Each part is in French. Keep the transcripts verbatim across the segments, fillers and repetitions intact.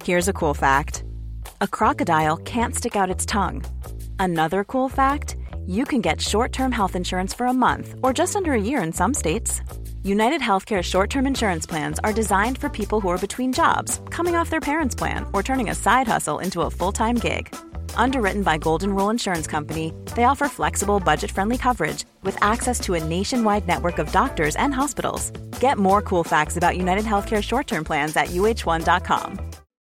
Here's a cool fact. A crocodile can't stick out its tongue. Another cool fact, you can get short-term health insurance for a month or just under a year in some states. United Healthcare short-term insurance plans are designed for people who are between jobs, coming off their parents' plan, or turning a side hustle into a full-time gig. Underwritten by Golden Rule Insurance Company, they offer flexible, budget-friendly coverage with access to a nationwide network of doctors and hospitals. Get more cool facts about United Healthcare short-term plans at U H one dot com.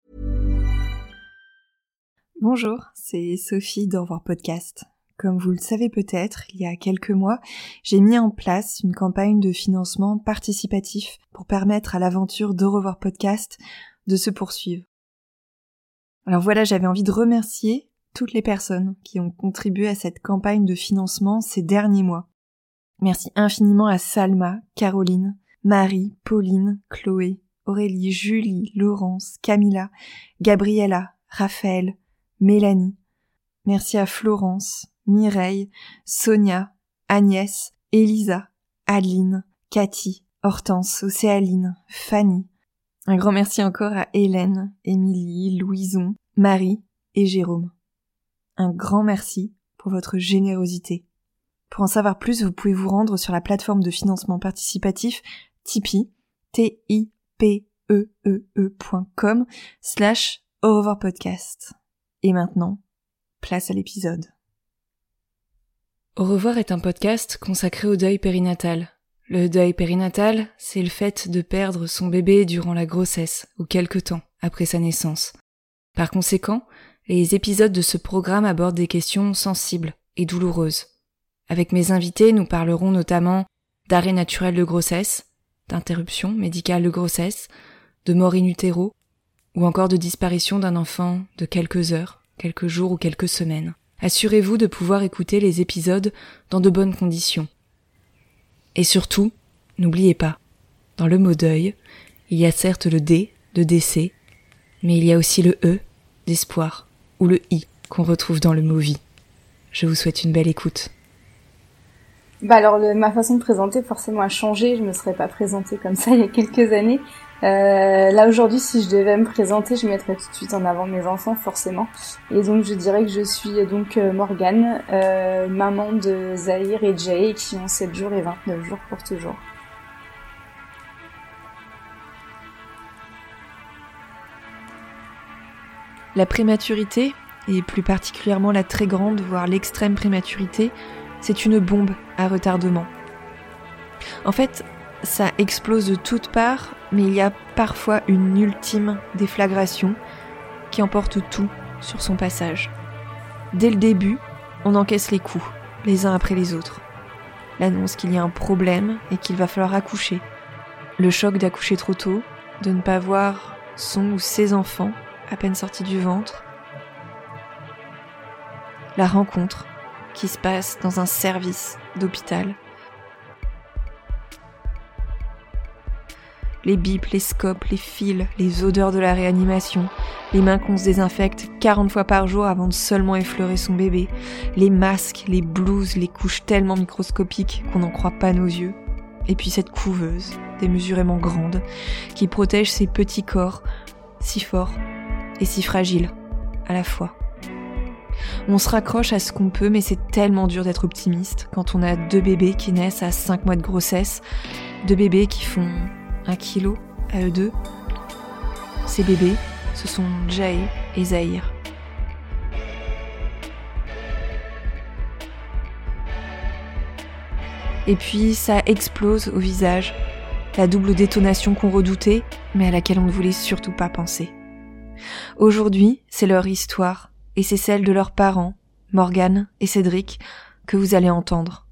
Bonjour, c'est Sophie d'Au revoir podcast. Comme vous le savez peut-être, il y a quelques mois, j'ai mis en place une campagne de financement participatif pour permettre à l'aventure d'Au revoir podcast de se poursuivre. Alors voilà, j'avais envie de remercier toutes les personnes qui ont contribué à cette campagne de financement ces derniers mois. Merci infiniment à Salma, Caroline, Marie, Pauline, Chloé, Aurélie, Julie, Laurence, Camilla, Gabriella, Raphaël, Mélanie. Merci à Florence, Mireille, Sonia, Agnès, Elisa, Adeline, Cathy, Hortense, Océaline, Fanny. Un grand merci encore à Hélène, Émilie, Louison, Marie et Jérôme. Un grand merci pour votre générosité. Pour en savoir plus, vous pouvez vous rendre sur la plateforme de financement participatif Tipeee, t i p e e e point com slash au revoir podcast. Et maintenant, place à l'épisode. Au revoir est un podcast consacré au deuil périnatal. Le deuil périnatal, c'est le fait de perdre son bébé durant la grossesse ou quelque temps après sa naissance. Par conséquent, les épisodes de ce programme abordent des questions sensibles et douloureuses. Avec mes invités, nous parlerons notamment d'arrêt naturel de grossesse, d'interruption médicale de grossesse, de mort in utero, ou encore de disparition d'un enfant de quelques heures, quelques jours ou quelques semaines. Assurez-vous de pouvoir écouter les épisodes dans de bonnes conditions. Et surtout, n'oubliez pas, dans le mot deuil, il y a certes le D de décès, mais il y a aussi le E d'espoir, ou le I qu'on retrouve dans le mot vie. Je vous souhaite une belle écoute. Bah alors le, ma façon de présenter forcément a changé, je me serais pas présentée comme ça il y a quelques années. Euh, là aujourd'hui si je devais me présenter, je mettrais tout de suite en avant mes enfants forcément. Et donc je dirais que je suis donc Morgane, euh, maman de Zahir et Jay qui ont sept jours et vingt-neuf jours pour toujours. La prématurité, et plus particulièrement la très grande, voire l'extrême prématurité, c'est une bombe à retardement. En fait, ça explose de toutes parts, mais il y a parfois une ultime déflagration qui emporte tout sur son passage. Dès le début, on encaisse les coups, les uns après les autres. L'annonce qu'il y a un problème et qu'il va falloir accoucher. Le choc d'accoucher trop tôt, de ne pas voir son ou ses enfants à peine sortis du ventre. La rencontre qui se passe dans un service d'hôpital. Les bips, les scopes, les fils, les odeurs de la réanimation, les mains qu'on se désinfecte quarante fois par jour avant de seulement effleurer son bébé, les masques, les blouses, les couches tellement microscopiques qu'on n'en croit pas nos yeux. Et puis cette couveuse, démesurément grande, qui protège ces petits corps, si forts et si fragiles à la fois. On se raccroche à ce qu'on peut, mais c'est tellement dur d'être optimiste quand on a deux bébés qui naissent à cinq mois de grossesse, deux bébés qui font un kilo à eux deux. Ces bébés, ce sont Jay et Zahir. Et puis ça explose au visage, la double détonation qu'on redoutait, mais à laquelle on ne voulait surtout pas penser. Aujourd'hui, c'est leur histoire, et c'est celle de leurs parents, Morgane et Cédric, que vous allez entendre.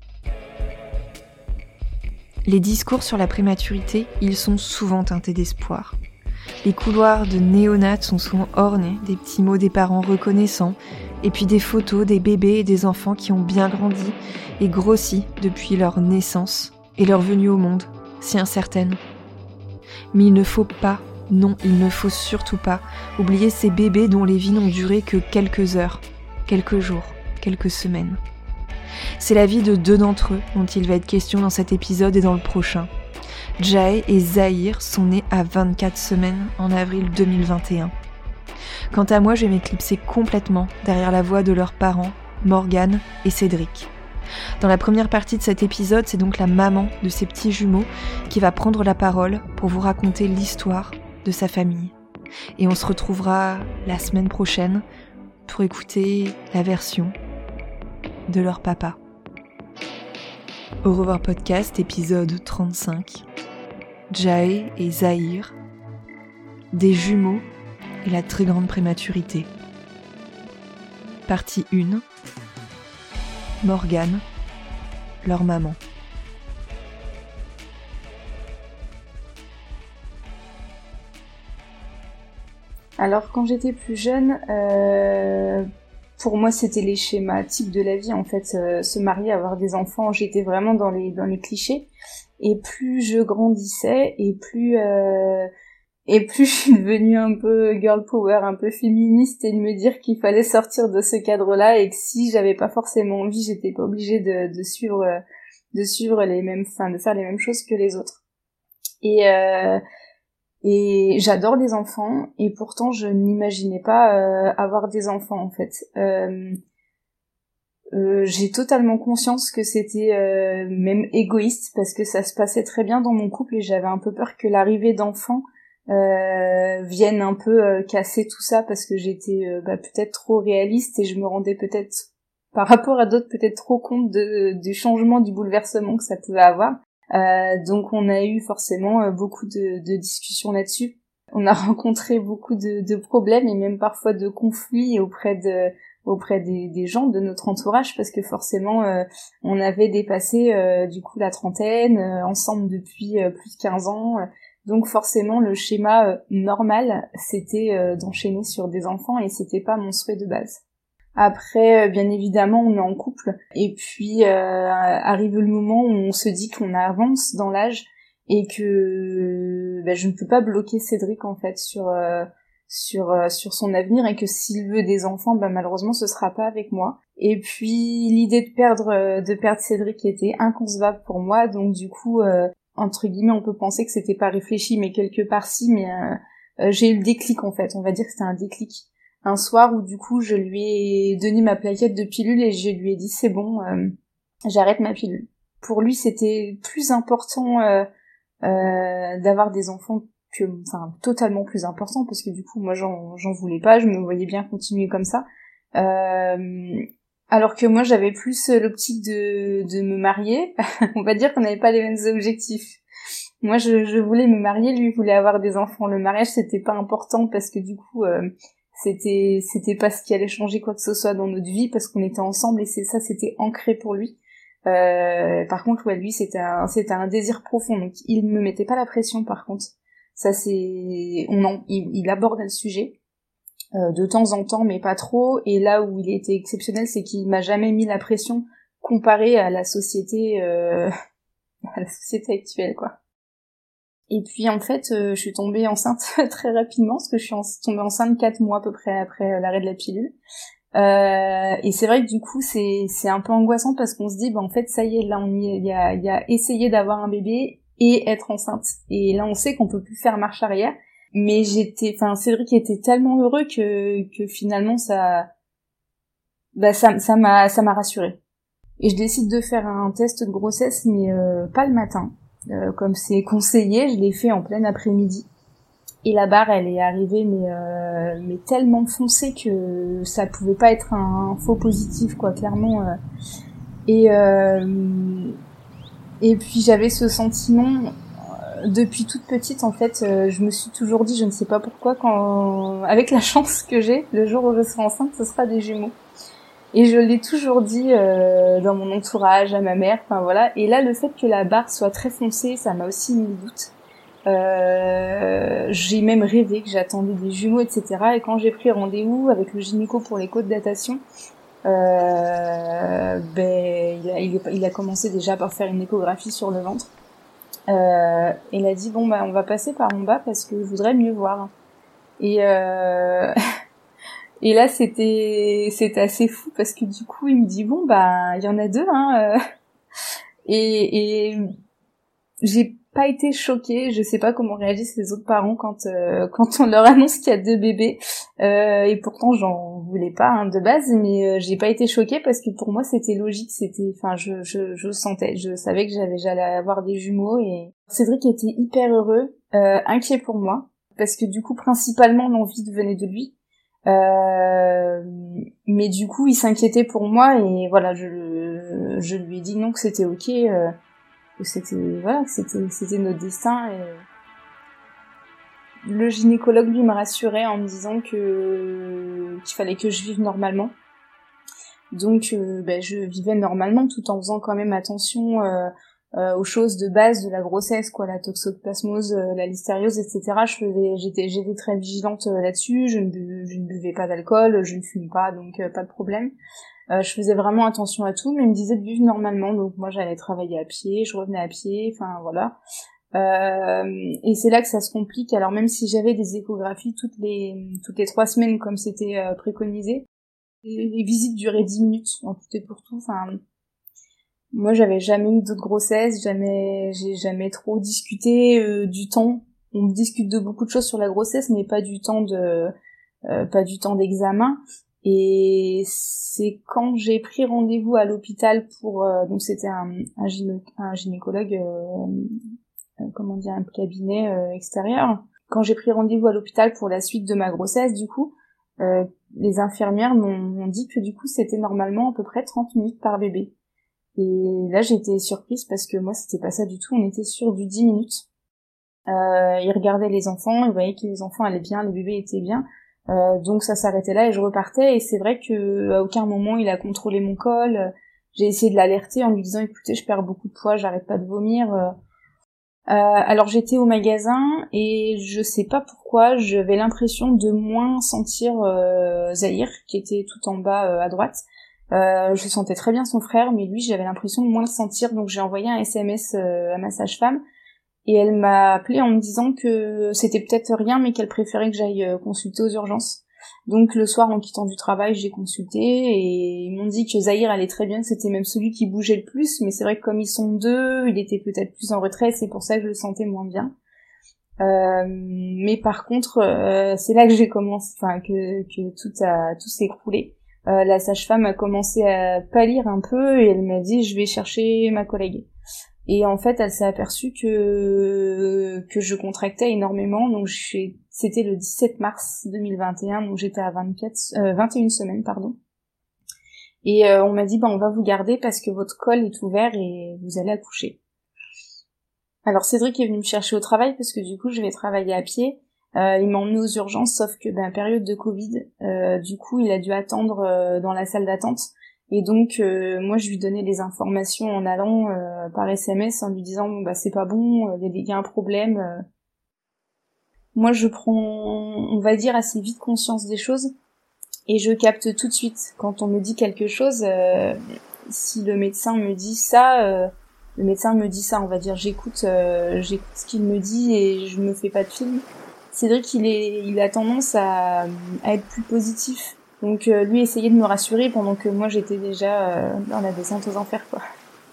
Les discours sur la prématurité, ils sont souvent teintés d'espoir. Les couloirs de néonates sont souvent ornés des petits mots des parents reconnaissants, et puis des photos des bébés et des enfants qui ont bien grandi et grossi depuis leur naissance et leur venue au monde, si incertaine. Mais il ne faut pas, non, il ne faut surtout pas oublier ces bébés dont les vies n'ont duré que quelques heures, quelques jours, quelques semaines. C'est la vie de deux d'entre eux dont il va être question dans cet épisode et dans le prochain. Jae et Zahir sont nés à vingt-quatre semaines en avril deux mille vingt et un. Quant à moi, je vais m'éclipser complètement derrière la voix de leurs parents, Morgane et Cédric. Dans la première partie de cet épisode, c'est donc la maman de ces petits jumeaux qui va prendre la parole pour vous raconter l'histoire de sa famille. Et on se retrouvera la semaine prochaine pour écouter la version de leur papa. Au revoir podcast, épisode trente-cinq. Jae et Zahir, des jumeaux et la très grande prématurité. Partie un. Morgane, leur maman. Alors quand j'étais plus jeune, euh, pour moi c'était les schémas types de la vie en fait, euh, se marier, avoir des enfants, j'étais vraiment dans les dans les clichés. Et plus je grandissais et plus euh, et plus je suis devenue un peu girl power, un peu féministe, et de me dire qu'il fallait sortir de ce cadre-là et que si j'avais pas forcément envie, j'étais pas obligée de, de suivre de suivre les mêmes, enfin de faire les mêmes choses que les autres. Et euh, et j'adore les enfants et pourtant je n'imaginais pas euh, avoir des enfants en fait. Euh, Euh, j'ai totalement conscience que c'était euh, même égoïste parce que ça se passait très bien dans mon couple et j'avais un peu peur que l'arrivée d'enfants euh, vienne un peu euh, casser tout ça parce que j'étais euh, bah, peut-être trop réaliste et je me rendais peut-être par rapport à d'autres peut-être trop compte de, du changement, du bouleversement que ça pouvait avoir. Euh, donc on a eu forcément euh, beaucoup de, de discussions là-dessus. On a rencontré beaucoup de, de problèmes et même parfois de conflits auprès de auprès des, des gens de notre entourage parce que forcément euh, on avait dépassé euh, du coup la trentaine euh, ensemble depuis euh, plus de quinze ans, euh, donc forcément le schéma euh, normal c'était euh, d'enchaîner sur des enfants et c'était pas mon souhait de base. Après euh, bien évidemment on est en couple et puis euh, arrive le moment où on se dit qu'on avance dans l'âge et que bah, je ne peux pas bloquer Cédric en fait sur euh, sur euh, sur son avenir et que s'il veut des enfants bah malheureusement ce sera pas avec moi. Et puis l'idée de perdre euh, de perdre Cédric était inconcevable pour moi, donc du coup euh, entre guillemets on peut penser que c'était pas réfléchi mais quelque part si, mais euh, euh, j'ai eu le déclic en fait, on va dire que c'était un déclic un soir où du coup je lui ai donné ma plaquette de pilule et je lui ai dit c'est bon, euh, j'arrête ma pilule. Pour lui c'était plus important euh, euh, d'avoir des enfants que, enfin, totalement plus important parce que du coup moi j'en, j'en voulais pas, je me voyais bien continuer comme ça. Euh, alors que moi j'avais plus l'optique de, de me marier. On va dire qu'on n'avait pas les mêmes objectifs. Moi je, je voulais me marier, lui voulait avoir des enfants. Le mariage c'était pas important parce que du coup euh, c'était c'était pas ce qui allait changer quoi que ce soit dans notre vie parce qu'on était ensemble et c'est ça, c'était ancré pour lui. Euh, par contre ouais lui c'était un c'était un désir profond, donc il me mettait pas la pression par contre. Ça c'est, on en, il, il aborde le sujet euh, de temps en temps, mais pas trop. Et là où il était exceptionnel, c'est qu'il m'a jamais mis la pression comparée à la société, euh, à la société actuelle, quoi. Et puis en fait, euh, je suis tombée enceinte très rapidement, parce que je suis en, tombée enceinte quatre mois à peu près après euh, l'arrêt de la pilule. Euh, et c'est vrai que du coup, c'est c'est un peu angoissant parce qu'on se dit, bah en fait, ça y est, là on y, il y a, il y a essayé d'avoir un bébé et être enceinte. Et là, on sait qu'on peut plus faire marche arrière. Mais j'étais, enfin, Cédric était tellement heureux que, que finalement, ça, bah, ça, ça m'a, ça m'a rassurée. Et je décide de faire un test de grossesse, mais euh, pas le matin. Euh, comme c'est conseillé, je l'ai fait en plein après-midi. Et la barre, elle est arrivée, mais, euh, mais tellement foncée que ça pouvait pas être un faux positif, quoi, clairement. Euh. Et, euh, Et puis j'avais ce sentiment, euh, depuis toute petite en fait, euh, je me suis toujours dit, je ne sais pas pourquoi, quand avec la chance que j'ai, le jour où je serai enceinte, ce sera des jumeaux. Et je l'ai toujours dit euh, dans mon entourage, à ma mère, enfin voilà. Et là, le fait que la barre soit très foncée, ça m'a aussi mis le doute. Euh, j'ai même rêvé que j'attendais des jumeaux, et cetera. Et quand j'ai pris rendez-vous avec le gynéco pour l'écho de datation, Euh, ben il a, il, a, il a commencé déjà par faire une échographie sur le ventre. Euh, et il a dit bon bah on va passer par en bas parce que je voudrais mieux voir. Et euh, et là c'était c'était assez fou parce que du coup il me dit bon bah il y en a deux hein. Euh, et et j'ai pas été choquée. Je sais pas comment réagissent les autres parents quand euh, quand on leur annonce qu'il y a deux bébés. Euh, et pourtant, j'en voulais pas hein, de base, mais euh, j'ai pas été choquée parce que pour moi, c'était logique. C'était, enfin, je je je le sentais. Je savais que j'avais j'allais avoir des jumeaux. Et Cédric était hyper heureux, euh, inquiet pour moi parce que du coup, principalement, l'envie venait de lui. Euh, mais du coup, il s'inquiétait pour moi et voilà, je je lui ai dit non, que c'était ok. Euh, que c'était voilà que c'était c'était notre destin et le gynécologue lui m'a rassurée en me disant que qu'il fallait que je vive normalement, donc euh, ben je vivais normalement tout en faisant quand même attention euh, euh, aux choses de base de la grossesse, quoi, la toxoplasmose, euh, la listériose, etc. Je faisais j'étais j'étais très vigilante euh, là-dessus. Je ne bu, je ne buvais pas d'alcool, je ne fume pas, donc euh, pas de problème. Euh, je faisais vraiment attention à tout, mais il me disait de vivre normalement, donc moi j'allais travailler à pied, je revenais à pied, enfin voilà. Euh, et c'est là que ça se complique. Alors même si j'avais des échographies toutes les toutes les trois semaines comme c'était euh, préconisé, les, les visites duraient dix minutes en tout et pour tout. Enfin, moi j'avais jamais eu d'autres grossesses, jamais j'ai jamais trop discuté euh, du temps. On discute de beaucoup de choses sur la grossesse, mais pas du temps de euh, pas du temps d'examen. Et c'est quand j'ai pris rendez-vous à l'hôpital pour euh, donc c'était un un, gyné- un gynécologue euh, euh, comment dire un cabinet euh, extérieur. Quand j'ai pris rendez-vous à l'hôpital pour la suite de ma grossesse, du coup, euh, les infirmières m'ont, m'ont dit que du coup c'était normalement à peu près trente minutes par bébé. Et là j'ai été surprise parce que moi c'était pas ça du tout, on était sur du dix minutes. Euh, ils regardaient les enfants, ils voyaient que les enfants allaient bien, les bébés étaient bien. Euh, donc ça s'arrêtait là et je repartais, et c'est vrai que à aucun moment il a contrôlé mon col. J'ai essayé de l'alerter en lui disant écoutez, je perds beaucoup de poids, j'arrête pas de vomir. Euh, alors j'étais au magasin et je sais pas pourquoi j'avais l'impression de moins sentir euh, Zahir qui était tout en bas euh, à droite. Euh, je sentais très bien son frère, mais lui j'avais l'impression de moins le sentir, donc j'ai envoyé un S M S euh, à ma sage-femme. Et elle m'a appelée en me disant que c'était peut-être rien, mais qu'elle préférait que j'aille consulter aux urgences. Donc le soir, en quittant du travail, j'ai consulté et ils m'ont dit que Zahir allait très bien, que c'était même celui qui bougeait le plus, mais c'est vrai que comme ils sont deux, il était peut-être plus en retrait, c'est pour ça que je le sentais moins bien. Euh, mais par contre, euh, c'est là que j'ai commencé, enfin que, que tout a tout s'est écroulé. Euh, la sage-femme a commencé à pâlir un peu et elle m'a dit je vais chercher ma collègue. Et en fait, elle s'est aperçue que que je contractais énormément. Donc, je suis... c'était le dix-sept mars deux mille vingt et un, donc j'étais à vingt-quatre, euh, vingt et une semaines, pardon. Et euh, on m'a dit, bah, on va vous garder parce que votre col est ouvert et vous allez accoucher. Alors, Cédric est venu me chercher au travail parce que du coup, je vais travailler à pied. Euh, il m'a emmené aux urgences, sauf que, ben, période de Covid, euh, du coup, il a dû attendre euh, dans la salle d'attente. Et donc euh, moi je lui donnais des informations en allant euh, par S M S en lui disant bon, bah c'est pas bon, il euh, y, y a un problème. Euh. Moi je prends, on va dire, assez vite conscience des choses et je capte tout de suite quand on me dit quelque chose. Euh, si le médecin me dit ça, euh, le médecin me dit ça, on va dire j'écoute, euh, j'écoute ce qu'il me dit et je me fais pas de film. Cédric il est, il a tendance à, à être plus positif. Donc euh, lui essayait de me rassurer pendant que moi j'étais déjà euh, dans la descente aux enfers, quoi.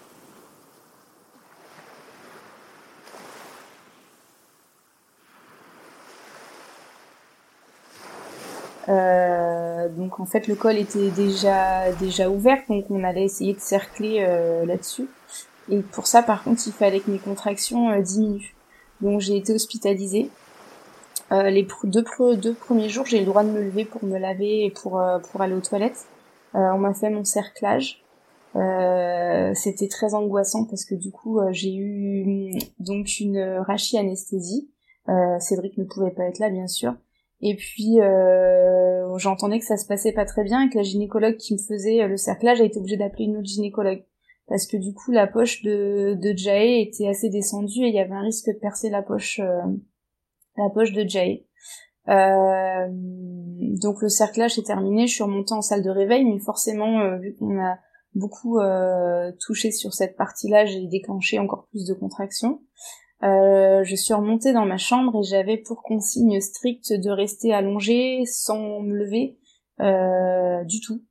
Euh, donc en fait le col était déjà déjà ouvert, donc on allait essayer de cercler euh, là-dessus. Et pour ça par contre il fallait que mes contractions euh, diminuent. Donc j'ai été hospitalisée. Euh, les pr- deux, pr- deux premiers jours j'ai eu le droit de me lever pour me laver et pour euh, pour aller aux toilettes. Euh, on m'a fait mon cerclage. Euh, c'était très angoissant parce que du coup euh, j'ai eu donc une rachianesthésie. Euh, Cédric ne pouvait pas être là bien sûr. Et puis euh, j'entendais que ça se passait pas très bien et que la gynécologue qui me faisait le cerclage a été obligée d'appeler une autre gynécologue parce que du coup la poche de de Jae était assez descendue et il y avait un risque de percer la poche euh, la poche de Jae. Euh, donc le cerclage est terminé, je suis remontée en salle de réveil, mais forcément euh, vu qu'on a beaucoup euh, touché sur cette partie-là, j'ai déclenché encore plus de contractions. Euh, je suis remontée dans ma chambre et j'avais pour consigne stricte de rester allongée sans me lever euh, du tout.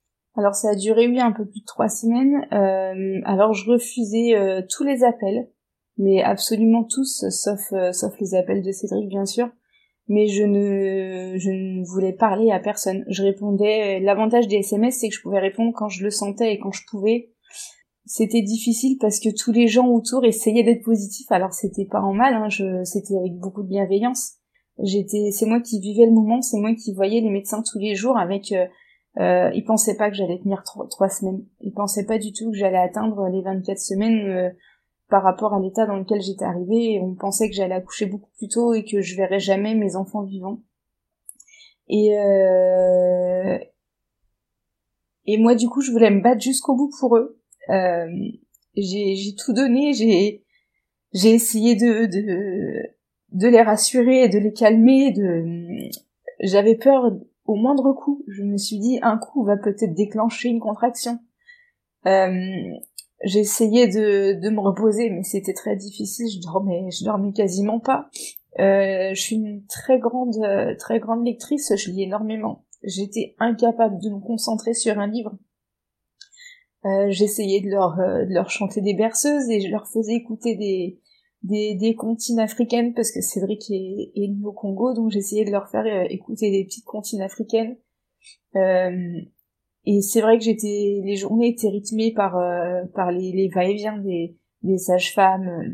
Alors ça a duré oui un peu plus de trois semaines. Euh, alors je refusais euh, tous les appels. mais absolument tous, sauf euh, sauf les appels de Cédric bien sûr. Mais je ne je ne voulais parler à personne. Je répondais. L'avantage des S M S, c'est que je pouvais répondre quand je le sentais et quand je pouvais. C'était difficile parce que tous les gens autour essayaient d'être positifs. Alors c'était pas en mal, hein, je, c'était avec beaucoup de bienveillance. J'étais, c'est moi qui vivais le moment, c'est moi qui voyais les médecins tous les jours avec. Euh, euh, ils pensaient pas que j'allais tenir trois, trois semaines. Ils pensaient pas du tout que j'allais atteindre les vingt-quatre semaines euh, par rapport à l'état dans lequel j'étais arrivée. Et on pensait que j'allais accoucher beaucoup plus tôt et que je verrais jamais mes enfants vivants. Et euh, et moi du coup je voulais me battre jusqu'au bout pour eux. Euh, j'ai, j'ai tout donné, j'ai, j'ai essayé de, de, de les rassurer, de les calmer, de, j'avais peur au moindre coup. Je me suis dit, un coup va peut-être déclencher une contraction. Euh, j'ai essayé de, de me reposer, mais c'était très difficile. Je dormais, je dormais quasiment pas. Euh, je suis une très grande, très grande lectrice. Je lis énormément. J'étais incapable de me concentrer sur un livre. Euh, j'essayais de leur euh, de leur chanter des berceuses et je leur faisais écouter des des des comptines africaines parce que Cédric est, est né au Congo, donc j'essayais de leur faire euh, écouter des petites comptines africaines. Euh, et c'est vrai que j'étais les journées étaient rythmées par euh, par les les va-et-vient des des sages-femmes,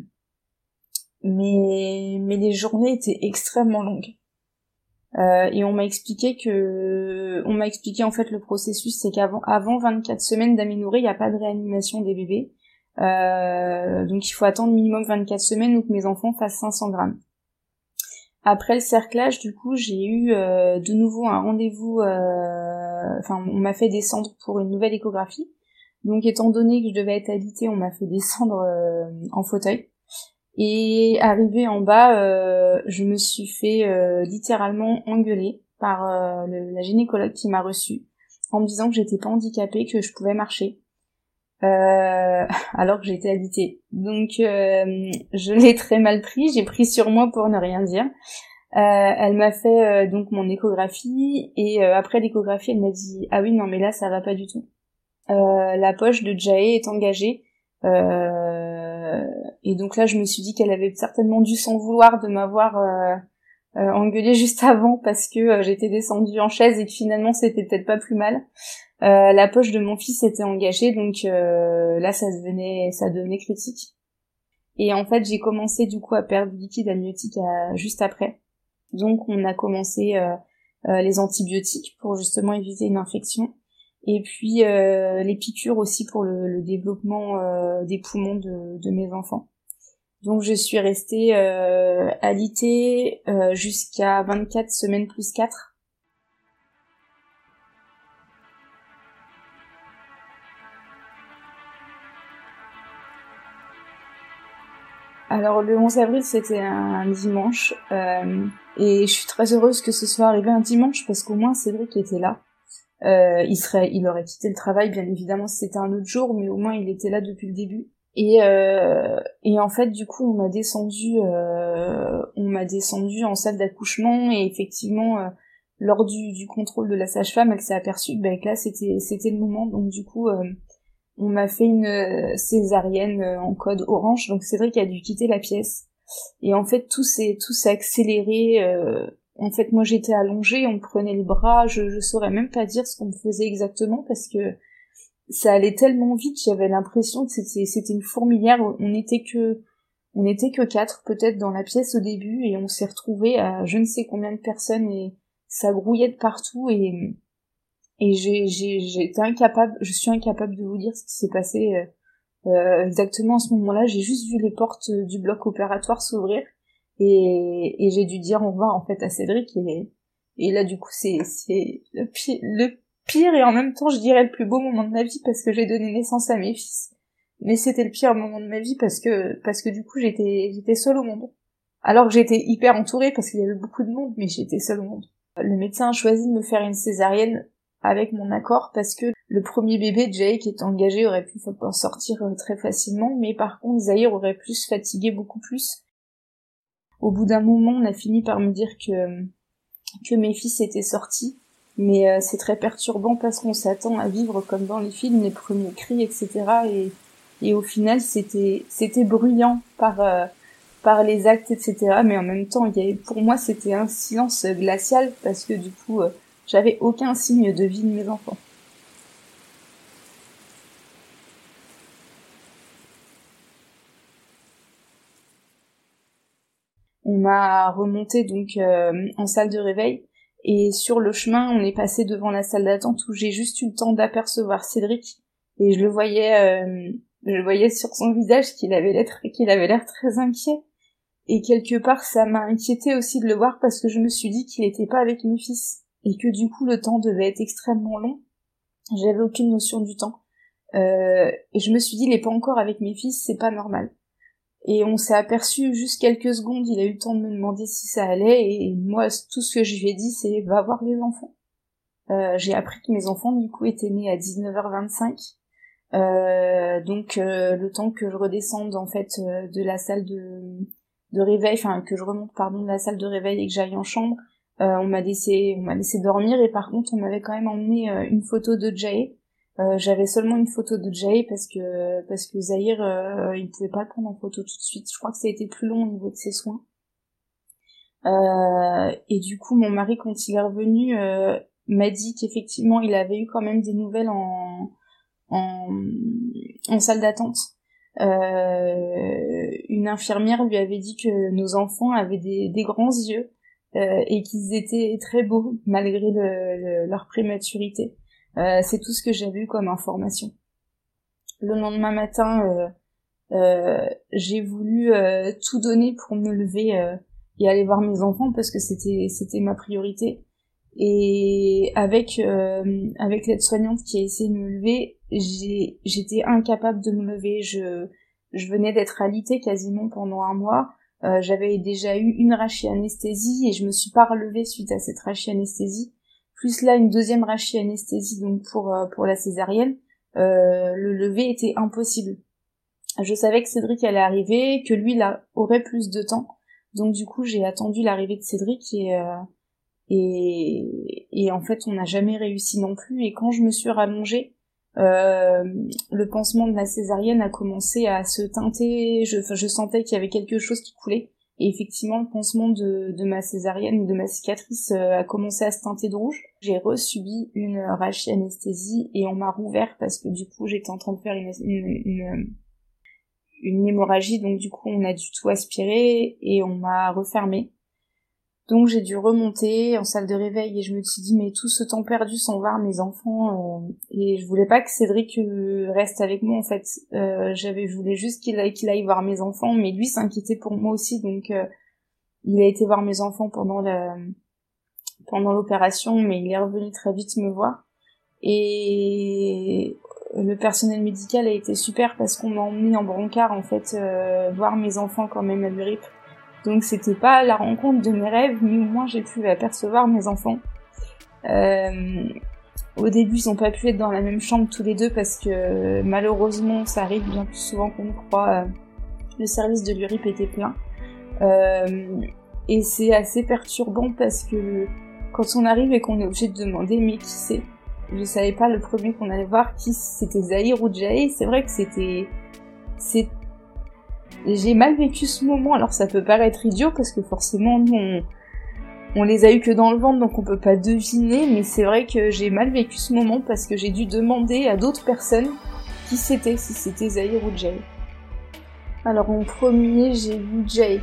mais mais les journées étaient extrêmement longues. Euh, et on m'a expliqué que, on m'a expliqué en fait le processus, c'est qu'avant, avant vingt-quatre semaines d'aménorrhée, il n'y a pas de réanimation des bébés. Euh, donc il faut attendre minimum vingt-quatre semaines ou que mes enfants fassent cinq cents grammes. Après le cerclage, du coup, j'ai eu euh, de nouveau un rendez-vous. Euh, enfin, on m'a fait descendre pour une nouvelle échographie. Donc, étant donné que je devais être alitée, on m'a fait descendre euh, en fauteuil. Et arrivée en bas, euh, je me suis fait euh, littéralement engueuler par euh, le, la gynécologue qui m'a reçue en me disant que j'étais pas handicapée, que je pouvais marcher, euh, alors que j'étais alitée. Donc euh, je l'ai très mal pris, j'ai pris sur moi pour ne rien dire. Euh, elle m'a fait euh, donc mon échographie et euh, après l'échographie, elle m'a dit ah oui non mais là ça va pas du tout. Euh, la poche de Jae est engagée. Euh, et donc là je me suis dit qu'elle avait certainement dû s'en vouloir de m'avoir euh, euh, engueulée juste avant parce que euh, j'étais descendue en chaise et que finalement c'était peut-être pas plus mal. Euh, la poche de mon fils était engagée, donc euh, là ça devenait ça devenait critique. Et en fait j'ai commencé du coup à perdre du liquide amniotique à, juste après. Donc on a commencé euh, euh, les antibiotiques pour justement éviter une infection. Et puis euh, les piqûres aussi pour le, le développement euh, des poumons de, de mes enfants. Donc je suis restée euh, alitée euh, jusqu'à vingt-quatre semaines plus quatre. Alors le onze avril c'était un dimanche euh, et je suis très heureuse que ce soit arrivé un dimanche parce qu'au moins Cédric était là. Euh, il serait, il aurait quitté le travail, bien évidemment, si c'était un autre jour, mais au moins il était là depuis le début. Et euh, et en fait, du coup, on m'a descendu, euh, on m'a descendu en salle d'accouchement et effectivement, euh, lors du, du contrôle de la sage-femme, elle s'est aperçue que, bah, que là, c'était, c'était le moment. Donc du coup, euh, on m'a fait une césarienne en code orange. Donc Cédric a dû quitter la pièce. Et en fait, tout s'est, tout s'est accéléré. Euh, En fait, moi, j'étais allongée, on me prenait le bras, je, je saurais même pas dire ce qu'on me faisait exactement parce que ça allait tellement vite, j'avais l'impression que c'était, c'était une fourmilière. On n'était que, on n'était que quatre, peut-être, dans la pièce au début et on s'est retrouvés à je ne sais combien de personnes et ça grouillait de partout et, et j'ai, j'ai, j'étais incapable, je suis incapable de vous dire ce qui s'est passé euh, euh, exactement à ce moment-là. J'ai juste vu les portes du bloc opératoire s'ouvrir. Et, et j'ai dû dire au revoir en fait à Cédric et, et là du coup c'est, c'est le pire, le pire et en même temps je dirais le plus beau moment de ma vie parce que j'ai donné naissance à mes fils. Mais c'était le pire moment de ma vie parce que parce que du coup j'étais j'étais seule au monde. Alors que j'étais hyper entourée parce qu'il y avait beaucoup de monde, mais j'étais seule au monde. Le médecin a choisi de me faire une césarienne avec mon accord parce que le premier bébé, Jay, qui était engagé, aurait pu sortir très facilement, mais par contre Zahir aurait pu se fatiguer beaucoup plus. Au bout d'un moment, on a fini par me dire que que mes fils étaient sortis, mais euh, c'est très perturbant parce qu'on s'attend à vivre comme dans les films, les premiers cris, et cetera. Et, Et au final, c'était c'était bruyant par euh, par les actes, et cetera. Mais en même temps, il y avait, pour moi, c'était un silence glacial parce que du coup, euh, j'avais aucun signe de vie de mes enfants. On m'a remonté donc euh, en salle de réveil et sur le chemin, on est passé devant la salle d'attente où j'ai juste eu le temps d'apercevoir Cédric et je le voyais, euh, je le voyais sur son visage qu'il avait l'air, qu'il avait l'air très inquiet. Et quelque part, ça m'a inquiété aussi de le voir parce que je me suis dit qu'il était pas avec mes fils et que du coup le temps devait être extrêmement long. J'avais aucune notion du temps. Euh, et je me suis dit, il est pas encore avec mes fils, c'est pas normal. Et on s'est aperçu juste quelques secondes, il a eu le temps de me demander si ça allait et moi, tout ce que je lui ai dit, c'est va voir les enfants. Euh, j'ai appris que mes enfants, du coup, étaient nés à dix-neuf heures vingt-cinq. Euh, donc, euh, le temps que je redescende, en fait, euh, de la salle de... de réveil, enfin que je remonte pardon de la salle de réveil et que j'aille en chambre, euh, on m'a laissé on m'a laissé dormir et par contre on m'avait quand même emmené euh, une photo de Jay. Euh, j'avais seulement une photo de Jay parce que parce que Zahir euh, il pouvait pas le prendre en photo tout de suite. Je crois que ça a été plus long au niveau de ses soins. Euh, et du coup mon mari quand il est revenu euh, m'a dit qu'effectivement il avait eu quand même des nouvelles en en, en salle d'attente. Euh, une infirmière lui avait dit que nos enfants avaient des, des grands yeux euh, et qu'ils étaient très beaux malgré le, le, leur prématurité. Euh, c'est tout ce que j'avais eu comme information. Le lendemain matin, euh, euh, j'ai voulu euh, tout donner pour me lever euh, et aller voir mes enfants parce que c'était c'était ma priorité. Et avec euh, avec l'aide-soignante qui a essayé de me lever, j'ai j'étais incapable de me lever. Je je venais d'être alitée quasiment pendant un mois. Euh, j'avais déjà eu une rachianesthésie et je me suis pas relevée suite à cette rachianesthésie. Plus là une deuxième rachianesthésie donc pour euh, pour la césarienne. Euh, le lever était impossible. Je savais que Cédric allait arriver, que lui là aurait plus de temps. Donc du coup j'ai attendu l'arrivée de Cédric et euh, Et, et en fait, on n'a jamais réussi non plus. Et quand je me suis rallongée, euh, le pansement de la césarienne a commencé à se teinter. Je, je sentais qu'il y avait quelque chose qui coulait. Et effectivement, le pansement de, de ma césarienne, de ma cicatrice, euh, a commencé à se teinter de rouge. J'ai resubi une rachianesthésie et on m'a rouvert parce que du coup, j'étais en train de faire une, une, une, une hémorragie. Donc du coup, on a dû tout aspirer et on m'a refermée. Donc j'ai dû remonter en salle de réveil et je me suis dit mais tout ce temps perdu sans voir mes enfants euh, et je voulais pas que Cédric euh, reste avec moi en fait. Euh, j'avais je voulais juste qu'il aille qu'il aille voir mes enfants mais lui s'inquiétait pour moi aussi donc euh, il a été voir mes enfants pendant la pendant l'opération mais il est revenu très vite me voir et le personnel médical a été super parce qu'on m'a emmené en brancard en fait euh, voir mes enfants quand même à l'U R I P. Donc c'était pas la rencontre de mes rêves, mais au moins j'ai pu apercevoir mes enfants. Euh, au début, ils ont pas pu être dans la même chambre tous les deux parce que malheureusement, ça arrive bien plus souvent qu'on le croit. Euh, le service de l'U R I P était plein. Euh, et c'est assez perturbant parce que quand on arrive et qu'on est obligé de demander mais qui c'est, je savais pas le premier qu'on allait voir qui c'était Zahir ou Jay. C'est vrai que c'était c'est j'ai mal vécu ce moment, alors ça peut paraître idiot parce que forcément nous on, on les a eu que dans le ventre donc on peut pas deviner, mais c'est vrai que j'ai mal vécu ce moment parce que j'ai dû demander à d'autres personnes qui c'était, si c'était Zahir ou Jay. Alors en premier j'ai vu Jay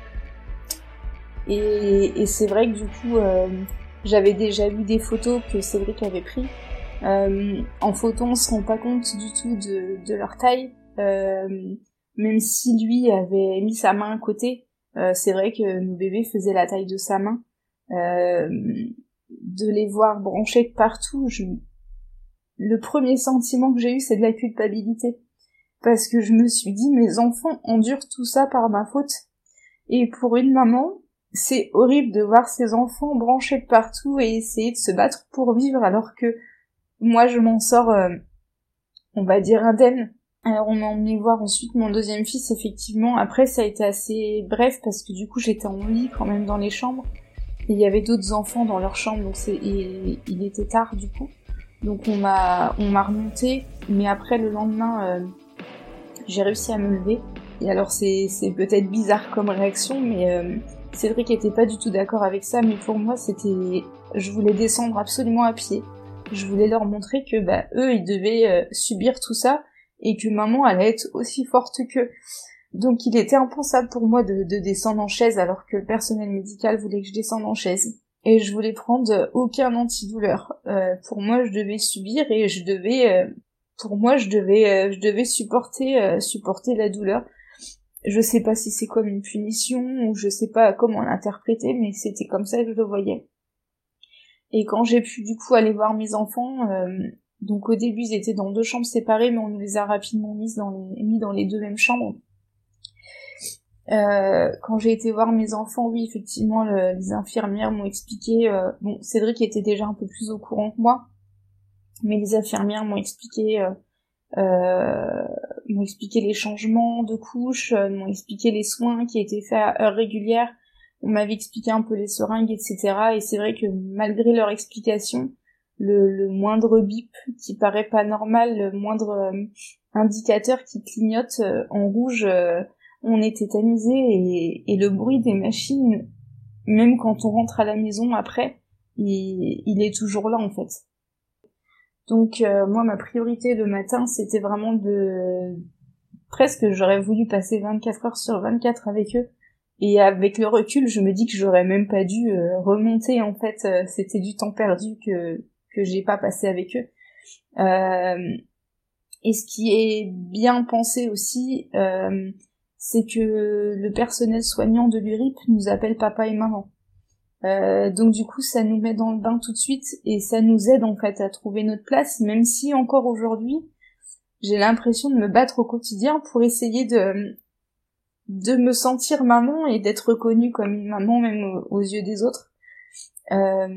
et, et c'est vrai que du coup euh, j'avais déjà vu des photos que Cédric avait pris. Euh, en photo on se rend pas compte du tout de, de leur taille. Euh, Même si lui avait mis sa main à côté, euh, c'est vrai que nos bébés faisaient la taille de sa main. Euh, de les voir branchés de partout, je... le premier sentiment que j'ai eu, c'est de la culpabilité. Parce que je me suis dit, mes enfants endurent tout ça par ma faute. Et pour une maman, c'est horrible de voir ses enfants branchés de partout et essayer de se battre pour vivre, alors que moi, je m'en sors, euh, on va dire, indemne. Alors on m'a emmené voir ensuite mon deuxième fils, effectivement. Après ça a été assez bref parce que du coup j'étais en lit quand même dans les chambres. Et il y avait d'autres enfants dans leur chambre, donc c'est et il était tard du coup. Donc on m'a on m'a remonté, mais après le lendemain, euh, j'ai réussi à me lever. Et alors c'est, c'est peut-être bizarre comme réaction, mais euh, Cédric était pas du tout d'accord avec ça, mais pour moi c'était... Je voulais descendre absolument à pied. Je voulais leur montrer que bah eux ils devaient euh, subir tout ça et que maman allait être aussi forte qu'eux. Donc il était impensable pour moi de, de descendre en chaise alors que le personnel médical voulait que je descende en chaise. Et je voulais prendre aucun antidouleur. Euh, pour moi je devais subir et je devais... Euh, pour moi je devais euh, je devais supporter euh, supporter la douleur. Je sais pas si c'est comme une punition ou je sais pas comment l'interpréter, mais c'était comme ça que je le voyais. Et quand j'ai pu du coup aller voir mes enfants, euh, donc au début ils étaient dans deux chambres séparées, mais on nous les a rapidement mis dans les, mis dans les deux mêmes chambres. Euh, quand j'ai été voir mes enfants, oui effectivement le, les infirmières m'ont expliqué, euh, bon Cédric était déjà un peu plus au courant que moi, mais les infirmières m'ont expliqué, euh, euh, m'ont expliqué les changements de couches, euh, m'ont expliqué les soins qui étaient faits à heures régulières. On m'avait expliqué un peu les seringues, et cetera. Et c'est vrai que malgré leur explication, le, le moindre bip qui paraît pas normal, le moindre euh, indicateur qui clignote euh, en rouge, euh, on est tétanisé. Et, et le bruit des machines, même quand on rentre à la maison après, il, il est toujours là en fait. Donc euh, moi, ma priorité le matin, c'était vraiment de... Presque, j'aurais voulu passer vingt-quatre heures sur vingt-quatre avec eux. Et avec le recul, je me dis que j'aurais même pas dû euh, remonter, en fait, euh, c'était du temps perdu que que j'ai pas passé avec eux. Euh, et ce qui est bien pensé aussi, euh, c'est que le personnel soignant de l'U R I P nous appelle papa et maman. Euh, donc du coup, ça nous met dans le bain tout de suite et ça nous aide en fait à trouver notre place, même si encore aujourd'hui, j'ai l'impression de me battre au quotidien pour essayer de de me sentir maman et d'être reconnue comme une maman même aux, aux yeux des autres. Euh,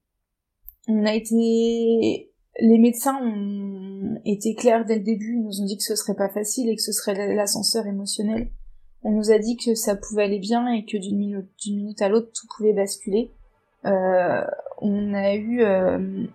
on a été... Les médecins ont été clairs dès le début, ils nous ont dit que ce serait pas facile et que ce serait l'ascenseur émotionnel. On nous a dit que ça pouvait aller bien et que d'une minute, d'une minute à l'autre, tout pouvait basculer. Euh, on a eu euh,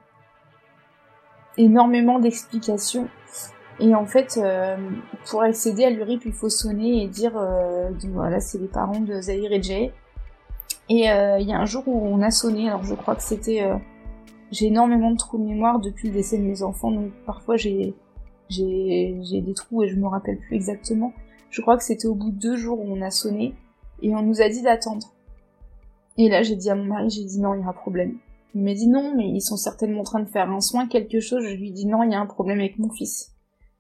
énormément d'explications. Et en fait, euh, pour accéder à l'U R I P, il faut sonner et dire euh, donc voilà, c'est les parents de Zahir et Jay. Et il euh, y a un jour où on a sonné, alors je crois que c'était... Euh, j'ai énormément de trous de mémoire depuis le décès de mes enfants, donc parfois j'ai, j'ai, j'ai des trous et je me rappelle plus exactement. Je crois que c'était au bout de deux jours où on a sonné, et on nous a dit d'attendre. Et là j'ai dit à mon mari, j'ai dit non, il y a un problème. Il m'a dit non, mais ils sont certainement en train de faire un soin, quelque chose. Je lui ai dit non, il y a un problème avec mon fils.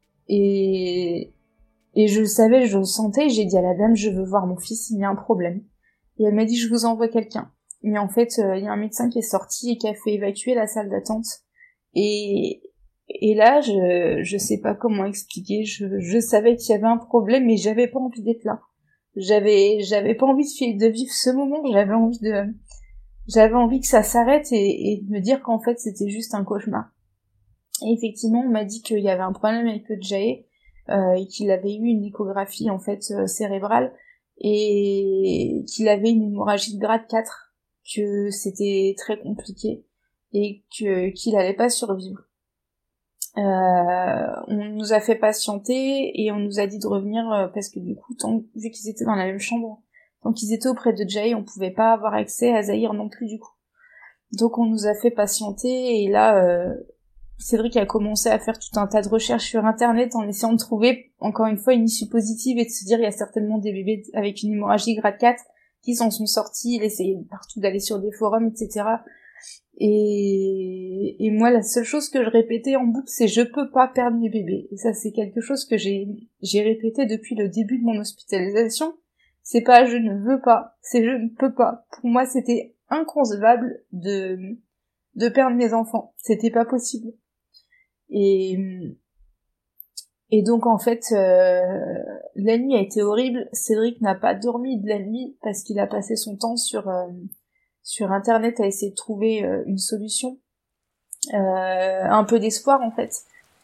Et, et je le savais, je le sentais, j'ai dit à la dame, je veux voir mon fils, il y a un problème. Et elle m'a dit, je vous envoie quelqu'un. Mais en fait, il euh, y a un médecin qui est sorti et qui a fait évacuer la salle d'attente. Et, et là, je, je sais pas comment expliquer, je, je savais qu'il y avait un problème, mais j'avais pas envie d'être là. J'avais, j'avais pas envie de, de vivre ce moment, j'avais envie de, j'avais envie que ça s'arrête et, et de me dire qu'en fait, c'était juste un cauchemar. Et effectivement, on m'a dit qu'il y avait un problème avec le Jay, euh, et qu'il avait eu une échographie en fait euh, cérébrale et qu'il avait une hémorragie de grade quatre, que c'était très compliqué et que qu'il allait pas survivre. Euh, on nous a fait patienter et on nous a dit de revenir euh, parce que du coup, tant, vu qu'ils étaient dans la même chambre, tant qu'ils étaient auprès de Jay, on pouvait pas avoir accès à Zahir non plus du coup. Donc on nous a fait patienter et là... Euh, Cédric a commencé à faire tout un tas de recherches sur internet en essayant de trouver, encore une fois, une issue positive et de se dire il y a certainement des bébés avec une hémorragie grade quatre qui s'en sont sortis, il essayait partout d'aller sur des forums, et cetera. Et, et moi, la seule chose que je répétais en boucle, c'est je peux pas perdre mes bébés. Et ça, c'est quelque chose que j'ai, j'ai répété depuis le début de mon hospitalisation. C'est pas je ne veux pas, c'est je ne peux pas. Pour moi, c'était inconcevable de, de perdre mes enfants. C'était pas possible. Et, et donc en fait, euh, la nuit a été horrible. Cédric n'a pas dormi de la nuit parce qu'il a passé son temps sur euh, sur internet à essayer de trouver euh, une solution, euh, un peu d'espoir en fait.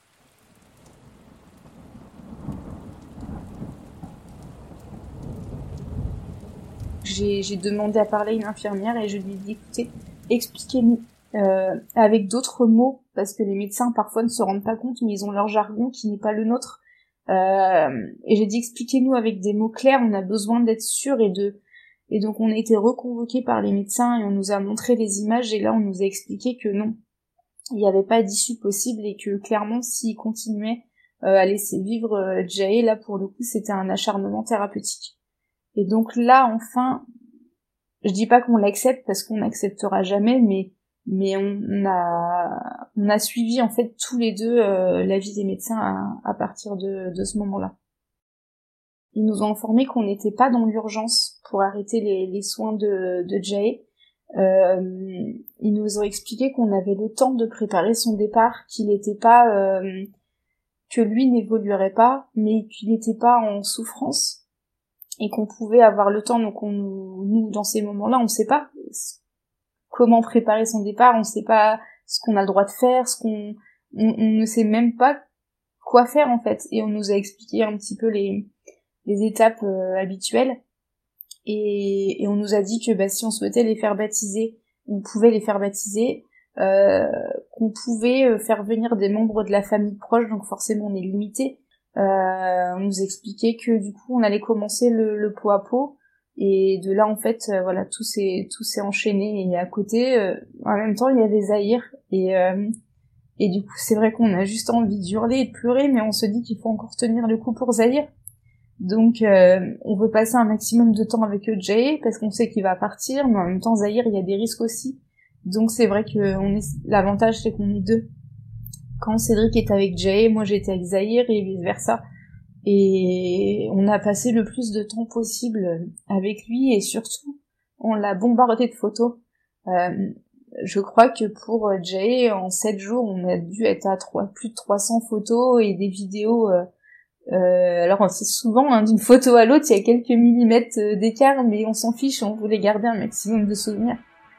J'ai, j'ai demandé à parler à une infirmière et je lui ai dit écoutez, expliquez-nous. Euh, avec d'autres mots, parce que les médecins parfois ne se rendent pas compte, mais ils ont leur jargon qui n'est pas le nôtre. Euh, et j'ai dit expliquez-nous avec des mots clairs, on a besoin d'être sûr et de et donc on a été reconvoqués par les médecins et on nous a montré les images et là on nous a expliqué que non, il n'y avait pas d'issue possible et que clairement s'il continuait euh, à laisser vivre euh, Jay, là pour le coup c'était un acharnement thérapeutique. Et donc là enfin, je dis pas qu'on l'accepte parce qu'on n'acceptera jamais, mais mais on, on a on a suivi en fait tous les deux euh, l'avis des médecins à, à partir de, de ce moment-là. Ils nous ont informé qu'on n'était pas dans l'urgence pour arrêter les, les soins de, de Jay. Euh, ils nous ont expliqué qu'on avait le temps de préparer son départ, qu'il n'était pas euh, que lui n'évoluerait pas, mais qu'il n'était pas en souffrance et qu'on pouvait avoir le temps. Donc on, nous, dans ces moments-là, on ne sait pas comment préparer son départ, on ne sait pas ce qu'on a le droit de faire, ce qu'on, on, on ne sait même pas quoi faire en fait. Et on nous a expliqué un petit peu les les étapes euh, habituelles et, et on nous a dit que bah, si on souhaitait les faire baptiser, on pouvait les faire baptiser, euh, qu'on pouvait faire venir des membres de la famille proche, donc forcément on est limité. Euh, on nous expliquait que du coup on allait commencer le, le pot à pot et de là en fait euh, voilà tout s'est tout s'est enchaîné et à côté euh, en même temps il y avait Zahir et euh, et du coup c'est vrai qu'on a juste envie d'hurler et de pleurer mais on se dit qu'il faut encore tenir le coup pour Zahir. Donc euh, on veut passer un maximum de temps avec Jay parce qu'on sait qu'il va partir, mais en même temps Zahir il y a des risques aussi. Donc c'est vrai que on est l'avantage c'est qu'on est deux. Quand Cédric est avec Jay, moi j'étais avec Zahir et vice versa. Et on a passé le plus de temps possible avec lui et surtout on l'a bombardé de photos. Euh, je crois que pour Jay en sept jours on a dû être à trois, plus de trois cents photos et des vidéos. Euh, Euh, alors c'est souvent hein, d'une photo à l'autre il y a quelques millimètres d'écart mais on s'en fiche, on voulait garder un maximum de souvenirs.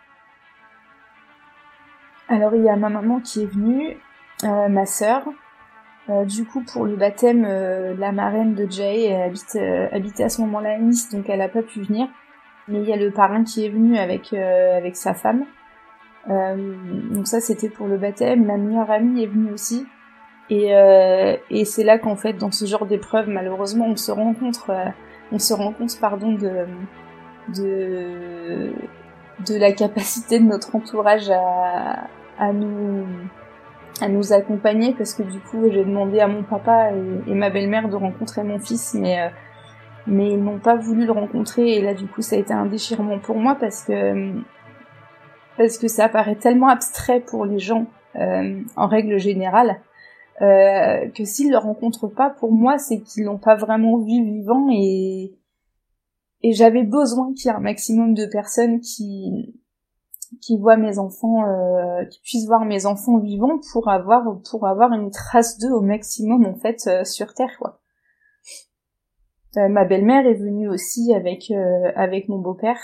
Alors il y a ma maman qui est venue, euh, ma sœur, euh, du coup pour le baptême euh, la marraine de Jay elle habite, euh, habitait à ce moment-là à Nice donc elle a pas pu venir, mais il y a le parrain qui est venu avec, euh, avec sa femme, euh, donc ça c'était pour le baptême. Ma meilleure amie est venue aussi. Et, euh, et c'est là qu'en fait, dans ce genre d'épreuve, malheureusement, on se rencontre, euh, on se rend compte, pardon, de, de, de la capacité de notre entourage à, à nous, à nous accompagner, parce que du coup, j'ai demandé à mon papa et, et ma belle-mère de rencontrer mon fils, mais, euh, mais ils n'ont pas voulu le rencontrer, et là, du coup, ça a été un déchirement pour moi, parce que, parce que ça paraît tellement abstrait pour les gens, euh, en règle générale, Euh, que s'ils le rencontrent pas, pour moi, c'est qu'ils l'ont pas vraiment vu vivant et et j'avais besoin qu'il y ait un maximum de personnes qui qui voient mes enfants, euh, qui puissent voir mes enfants vivants pour avoir pour avoir une trace d'eux au maximum en fait euh, sur Terre quoi. Euh, ma belle-mère est venue aussi avec euh, avec mon beau-père.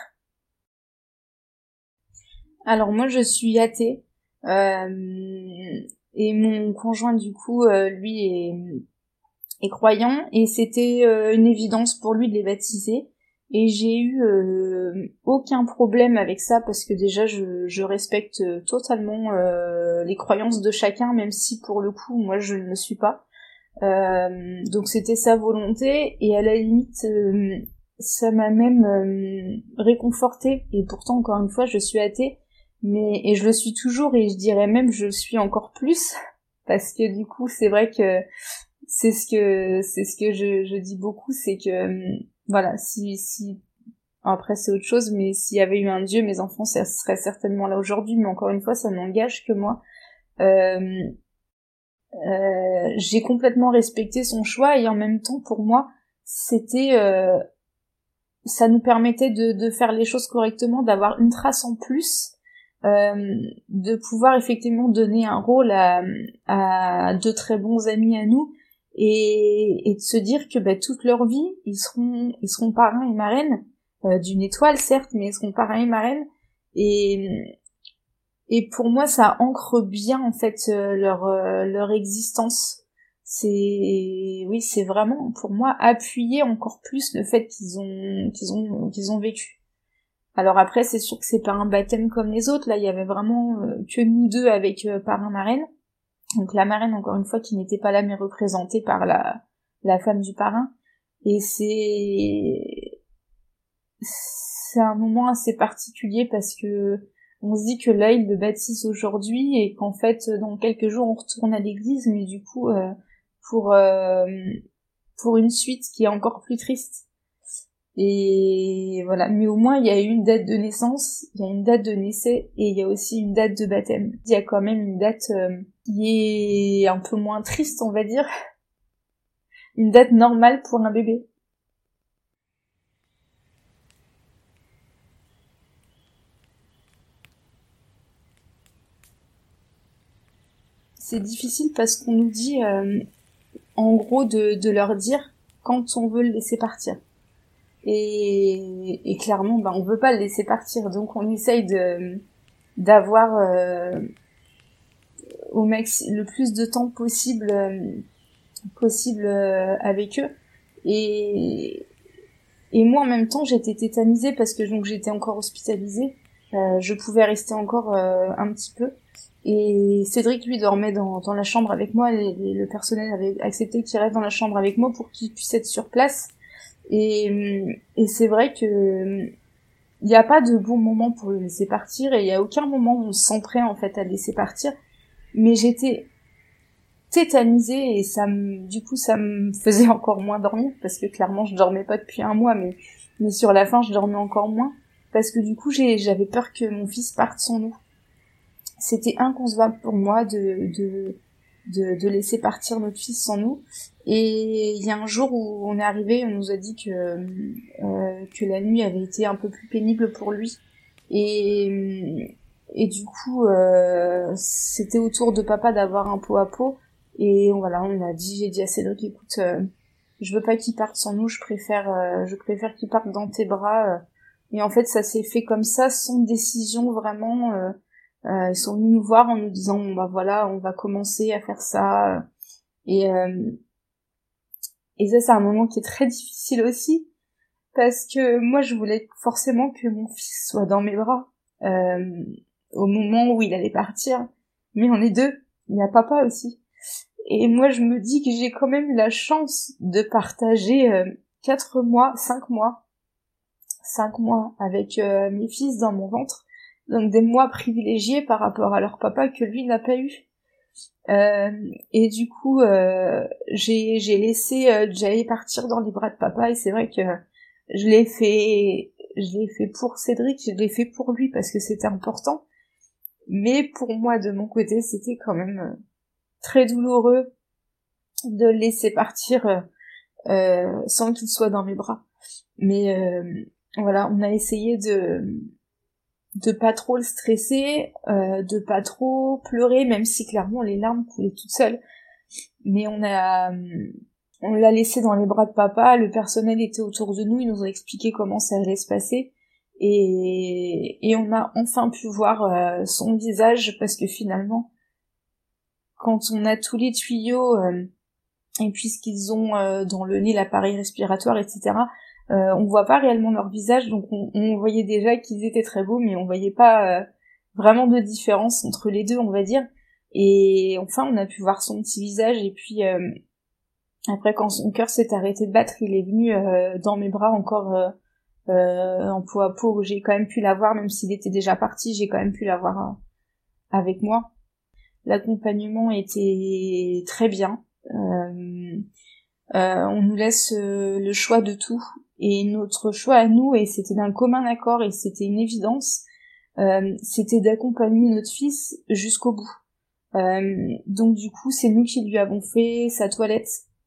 Alors moi, je suis athée. Euh, Et mon conjoint, du coup, euh, lui est, est croyant, et c'était euh, une évidence pour lui de les baptiser. Et j'ai eu euh, aucun problème avec ça, parce que déjà, je, je respecte totalement euh, les croyances de chacun, même si pour le coup, moi, je ne le suis pas. Euh, donc c'était sa volonté, et à la limite, euh, ça m'a même euh, réconfortée. Et pourtant, encore une fois, je suis athée. Mais et je le suis toujours et je dirais même je le suis encore plus parce que du coup c'est vrai que c'est ce que c'est ce que je, je dis beaucoup, c'est que voilà si si après c'est autre chose, mais s'il y avait eu un Dieu, mes enfants ça serait certainement là aujourd'hui, mais encore une fois ça n'engage que moi. Euh, euh, j'ai complètement respecté son choix et en même temps pour moi c'était euh, ça nous permettait de de faire les choses correctement, d'avoir une trace en plus. Euh, de pouvoir effectivement donner un rôle à, à deux très bons amis à nous et, et de se dire que bah, toute leur vie ils seront ils seront parrains et marraines euh, d'une étoile certes, mais ils seront parrains et marraines et et pour moi ça ancre bien en fait euh, leur euh, leur existence. C'est oui c'est vraiment pour moi appuyer encore plus le fait qu'ils ont qu'ils ont qu'ils ont vécu. Alors après, c'est sûr que c'est pas un baptême comme les autres. Là, il y avait vraiment euh, que nous deux avec euh, parrain marraine. Donc la marraine, encore une fois, qui n'était pas là, mais représentée par la la femme du parrain. Et c'est c'est un moment assez particulier parce que on se dit que là ils le baptisent aujourd'hui et qu'en fait dans quelques jours on retourne à l'église, mais du coup euh, pour euh, pour une suite qui est encore plus triste. Et voilà, mais au moins il y a une date de naissance, il y a une date de naissance et il y a aussi une date de baptême. Il y a quand même une date euh, qui est un peu moins triste, on va dire. Une date normale pour un bébé. C'est difficile parce qu'on nous dit, euh, en gros, de, de leur dire quand on veut le laisser partir. Et, et clairement, bah, on veut pas le laisser partir, donc on essaye de d'avoir euh, au max le plus de temps possible euh, possible euh, avec eux. Et et moi en même temps, j'étais tétanisée parce que donc j'étais encore hospitalisée. Euh, je pouvais rester encore euh, un petit peu. Et Cédric, lui, dormait dans, dans la chambre avec moi. Les, les, le personnel avait accepté qu'il reste dans la chambre avec moi pour qu'il puisse être sur place. Et, et c'est vrai que il n'y a pas de bon moment pour le laisser partir, et il n'y a aucun moment où on se sent prêt, en fait, à le laisser partir. Mais j'étais tétanisée, et ça me, du coup, ça me faisait encore moins dormir, parce que clairement, je dormais pas depuis un mois, mais, mais sur la fin, je dormais encore moins, parce que du coup, j'ai, j'avais peur que mon fils parte sans nous. C'était inconcevable pour moi de, de, de, de laisser partir notre fils sans nous. Et il y a un jour où on est arrivé, on nous a dit que euh, que la nuit avait été un peu plus pénible pour lui. Et, et du coup, euh, c'était au tour de papa d'avoir un pot à pot. Et voilà, on a dit, j'ai dit à Cédric, écoute, euh, je veux pas qu'il parte sans nous, je préfère, euh, je préfère qu'il parte dans tes bras. Et en fait, ça s'est fait comme ça, sans décision vraiment. Euh, euh, ils sont venus nous voir en nous disant, bon, bah voilà, on va commencer à faire ça. Et euh, Et ça, c'est un moment qui est très difficile aussi, parce que moi, je voulais forcément que mon fils soit dans mes bras euh, au moment où il allait partir. Mais on est deux, il y a papa aussi. Et moi, je me dis que j'ai quand même eu la chance de partager euh, quatre mois, cinq mois, cinq mois avec euh, mes fils dans mon ventre. Donc des mois privilégiés par rapport à leur papa que lui n'a pas eu. Euh, et du coup euh, j'ai j'ai laissé euh, Jay partir dans les bras de papa, et c'est vrai que je l'ai fait je l'ai fait pour Cédric, je l'ai fait pour lui parce que c'était important, mais pour moi de mon côté c'était quand même euh, très douloureux de le laisser partir euh, euh, sans qu'il soit dans mes bras. Mais euh, voilà, on a essayé de de pas trop le stresser, euh, de pas trop pleurer, même si clairement les larmes coulaient toutes seules. Mais on a, on l'a laissé dans les bras de papa, le personnel était autour de nous, ils nous ont expliqué comment ça allait se passer, et, et on a enfin pu voir euh, son visage, parce que finalement, quand on a tous les tuyaux, euh, et puis ce qu'ils ont euh, dans le nez, l'appareil respiratoire, et cetera, Euh, on voit pas réellement leur visage, donc on, on voyait déjà qu'ils étaient très beaux, mais on voyait pas euh, vraiment de différence entre les deux, on va dire. Et enfin, on a pu voir son petit visage, et puis euh, après, quand son cœur s'est arrêté de battre, il est venu euh, dans mes bras encore euh, euh, en peau à peau, où j'ai quand même pu l'avoir, même s'il était déjà parti, j'ai quand même pu l'avoir euh, avec moi. L'accompagnement était très bien. Euh, euh, on nous laisse euh, le choix de tout. Et notre choix à nous, et c'était d'un commun accord, et c'était une évidence, euh, c'était d'accompagner notre fils jusqu'au bout. Euh, donc du coup, c'est nous qui lui avons fait sa toilette,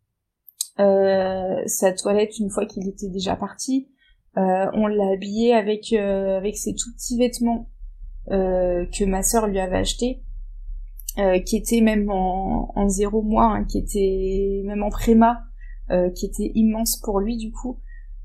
euh, sa toilette une fois qu'il était déjà parti. Euh, on l'a habillé avec euh, avec ses tout petits vêtements euh, que ma sœur lui avait achetés, euh, qui étaient même en, en zéro mois, hein, qui étaient même en préma, euh, qui étaient immenses pour lui du coup.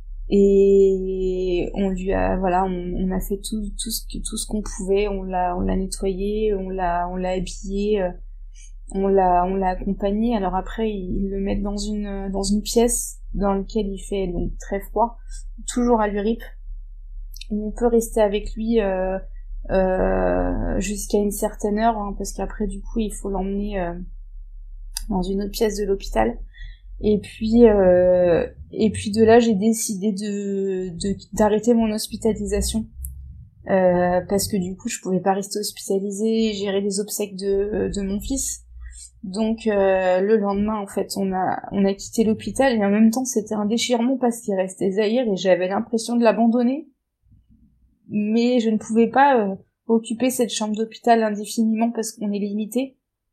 Et on lui a, voilà, on, on a fait tout, tout ce que, tout ce qu'on pouvait, on l'a, on l'a nettoyé, on l'a, on l'a habillé, euh, on l'a, on l'a accompagné. Alors après, ils, ils le mettent dans une, dans une pièce dans laquelle il fait donc très froid, toujours à l'Urip. On peut rester avec lui euh, euh, jusqu'à une certaine heure, hein, parce qu'après du coup, il faut l'emmener euh, dans une autre pièce de l'hôpital. Et puis, euh, et puis de là, j'ai décidé de, de d'arrêter mon hospitalisation euh, parce que du coup, je pouvais pas rester hospitalisée, gérer les obsèques de de mon fils. Donc euh, le lendemain, en fait, on a on a quitté l'hôpital et en même temps, c'était un déchirement parce qu'il restait Zahir et j'avais l'impression de l'abandonner. Mais je ne pouvais pas euh, occuper cette chambre d'hôpital indéfiniment parce qu'on est limité.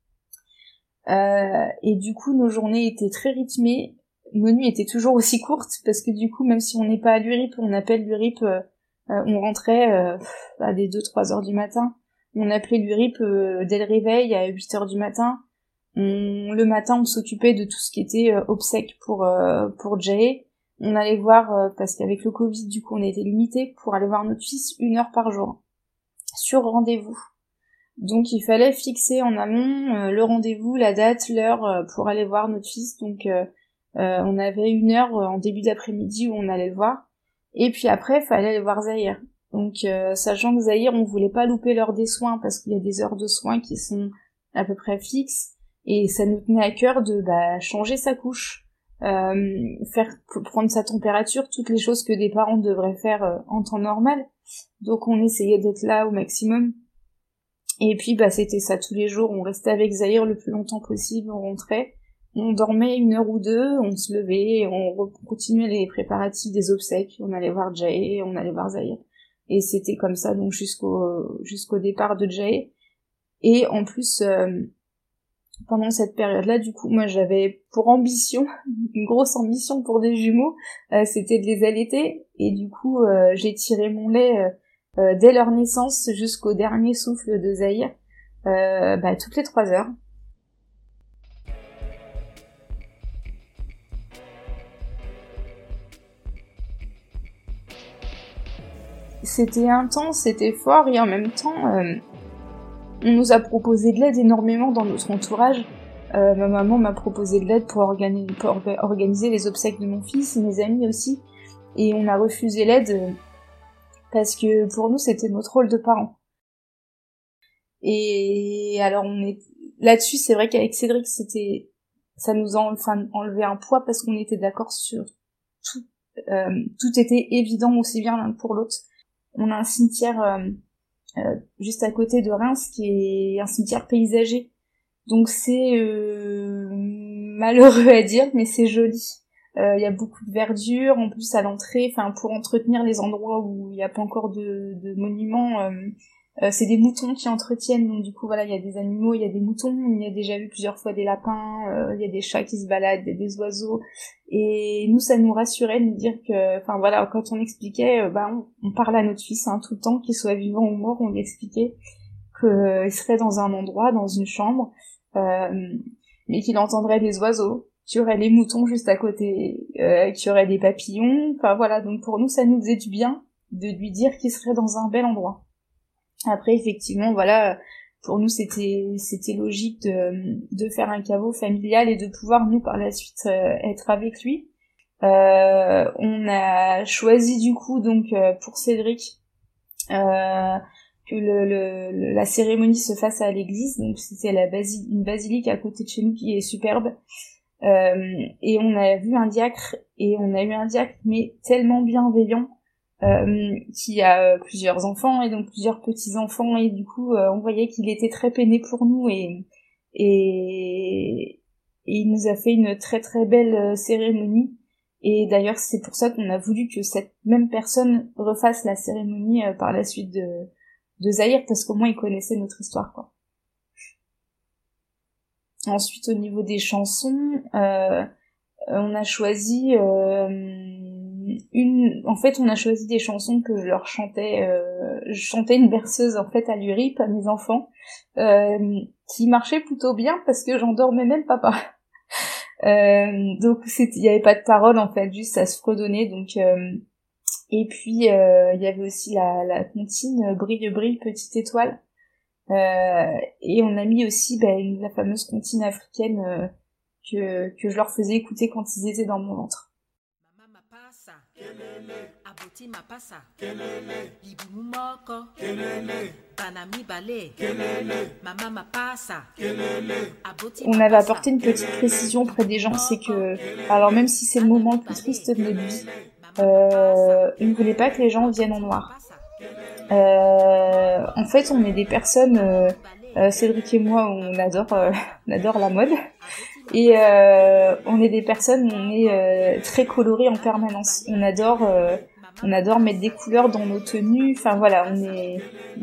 Euh, et du coup, nos journées étaient très rythmées. Nos nuits étaient toujours aussi courtes parce que du coup, même si on n'est pas à l'U R I P, on appelle l'U R I P, euh, euh, on rentrait euh, à des deux trois heures du matin. On appelait l'U R I P euh, dès le réveil à huit heures du matin. On, le matin, on s'occupait de tout ce qui était euh, obsèques pour euh, pour Jay. On allait voir, euh, parce qu'avec le Covid, du coup, on était limité pour aller voir notre fils une heure par jour, sur rendez-vous. Donc, il fallait fixer en amont euh, le rendez-vous, la date, l'heure euh, pour aller voir notre fils. Donc, euh, euh, on avait une heure euh, en début d'après-midi où on allait le voir. Et puis après, il fallait aller voir Zahir. Donc, euh, sachant que Zahir, on voulait pas louper l'heure des soins, parce qu'il y a des heures de soins qui sont à peu près fixes. Et ça nous tenait à cœur de bah, changer sa couche, euh, faire prendre sa température, toutes les choses que des parents devraient faire euh, en temps normal. Donc on essayait d'être là au maximum. Et puis bah c'était ça tous les jours, on restait avec Zahir le plus longtemps possible, on rentrait, on dormait une heure ou deux, on se levait, on continuait les préparatifs des obsèques, on allait voir Jay, on allait voir Zahir. Et c'était comme ça donc jusqu'au jusqu'au départ de Jay. Et en plus euh, pendant cette période-là, du coup, moi j'avais pour ambition, une grosse ambition pour des jumeaux, euh, c'était de les allaiter, et du coup euh, j'ai tiré mon lait euh, euh, dès leur naissance jusqu'au dernier souffle de Zahir, euh, bah, toutes les trois heures. C'était intense, c'était fort, et en même temps, euh, on nous a proposé de l'aide énormément dans notre entourage. Euh, ma maman m'a proposé de l'aide pour, organi- pour organiser les obsèques de mon fils, mes amis aussi, et on a refusé l'aide parce que pour nous c'était notre rôle de parents. Et alors on est là-dessus, c'est vrai qu'avec Cédric c'était, ça nous a enfin enlevé un poids parce qu'on était d'accord sur tout, euh, tout était évident aussi bien l'un que pour l'autre. On a un cimetière euh, euh, juste à côté de Reims qui est un cimetière paysager. Donc c'est euh, malheureux à dire, mais c'est joli. Il euh, y a beaucoup de verdure, en plus à l'entrée, enfin pour entretenir les endroits où il n'y a pas encore de, de monuments, euh, euh, c'est des moutons qui entretiennent. Donc du coup voilà, il y a des animaux, il y a des moutons, il y a déjà vu plusieurs fois des lapins, il euh, y a des chats qui se baladent, des, des oiseaux. Et nous ça nous rassurait de nous dire que, enfin voilà, quand on expliquait, euh, bah on, on parle à notre fils hein, tout le temps, qu'il soit vivant ou mort, on lui expliquait qu'il euh, serait dans un endroit, dans une chambre. Euh, mais qu'il entendrait des oiseaux, qu'il y aurait les moutons juste à côté, euh, qu'il y aurait des papillons, enfin voilà, donc pour nous ça nous faisait du bien de lui dire qu'il serait dans un bel endroit. Après effectivement voilà, pour nous c'était c'était logique de, de faire un caveau familial et de pouvoir nous par la suite euh, être avec lui. Euh, on a choisi du coup donc euh, pour Cédric euh, que le, le, la cérémonie se fasse à l'église, donc c'était la basi- une basilique à côté de chez nous qui est superbe, euh, et on a vu un diacre, et on a eu un diacre mais tellement bienveillant, euh, qui a plusieurs enfants, et donc plusieurs petits-enfants, et du coup euh, on voyait qu'il était très peiné pour nous, et, et, et il nous a fait une très très belle cérémonie, et d'ailleurs c'est pour ça qu'on a voulu que cette même personne refasse la cérémonie euh, par la suite de de Zahir, parce qu'au moins il connaissait notre histoire, quoi. Ensuite, au niveau des chansons, euh, on a choisi euh, une... En fait, on a choisi des chansons que je leur chantais. Euh, je chantais une berceuse, en fait, à l'U R I P, à mes enfants, euh, qui marchait plutôt bien, parce que j'endormais même papa. euh, donc, il y avait pas de paroles, en fait, juste ça se fredonnait, donc... Euh, Et puis, euh, il y avait aussi la, la comptine « Brille, brille, petite étoile euh, ». Et on a mis aussi bah, une, la fameuse comptine africaine euh, que, que je leur faisais écouter quand ils étaient dans mon ventre. On avait apporté une petite précision auprès des gens, c'est que, alors même si c'est le moment le plus triste de notre vie, euh, on ne voulait pas que les gens viennent en noir. Euh, en fait, on est des personnes, euh, euh, Cédric et moi, on adore, euh, on adore la mode, et euh, on est des personnes, on est euh, très colorés en permanence. On adore, euh, on adore mettre des couleurs dans nos tenues. Enfin voilà, on est,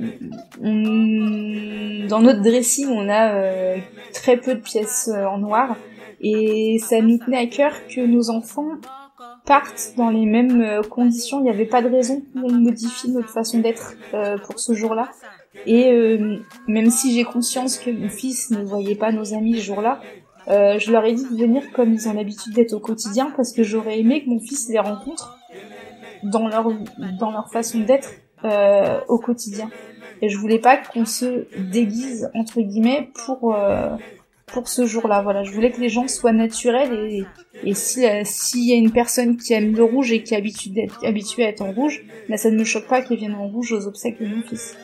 on, dans notre dressing, on a euh, très peu de pièces euh, en noir, et ça nous tenait à cœur que nos enfants partent dans les mêmes conditions. Il n'y avait pas de raison qu'on modifie notre façon d'être euh, pour ce jour-là. Et euh, même si j'ai conscience que mon fils ne voyait pas nos amis ce jour-là, euh, je leur ai dit de venir comme ils ont l'habitude d'être au quotidien, parce que j'aurais aimé que mon fils les rencontre dans leur dans leur façon d'être euh, au quotidien. Et je voulais pas qu'on se déguise entre guillemets pour euh, pour ce jour-là. Voilà, je voulais que les gens soient naturels, et et si euh, s'il y a une personne qui aime le rouge et qui est habituée d'être habituée à être en rouge, là ça ne me choque pas qu'elle vienne en rouge aux obsèques de mon fils.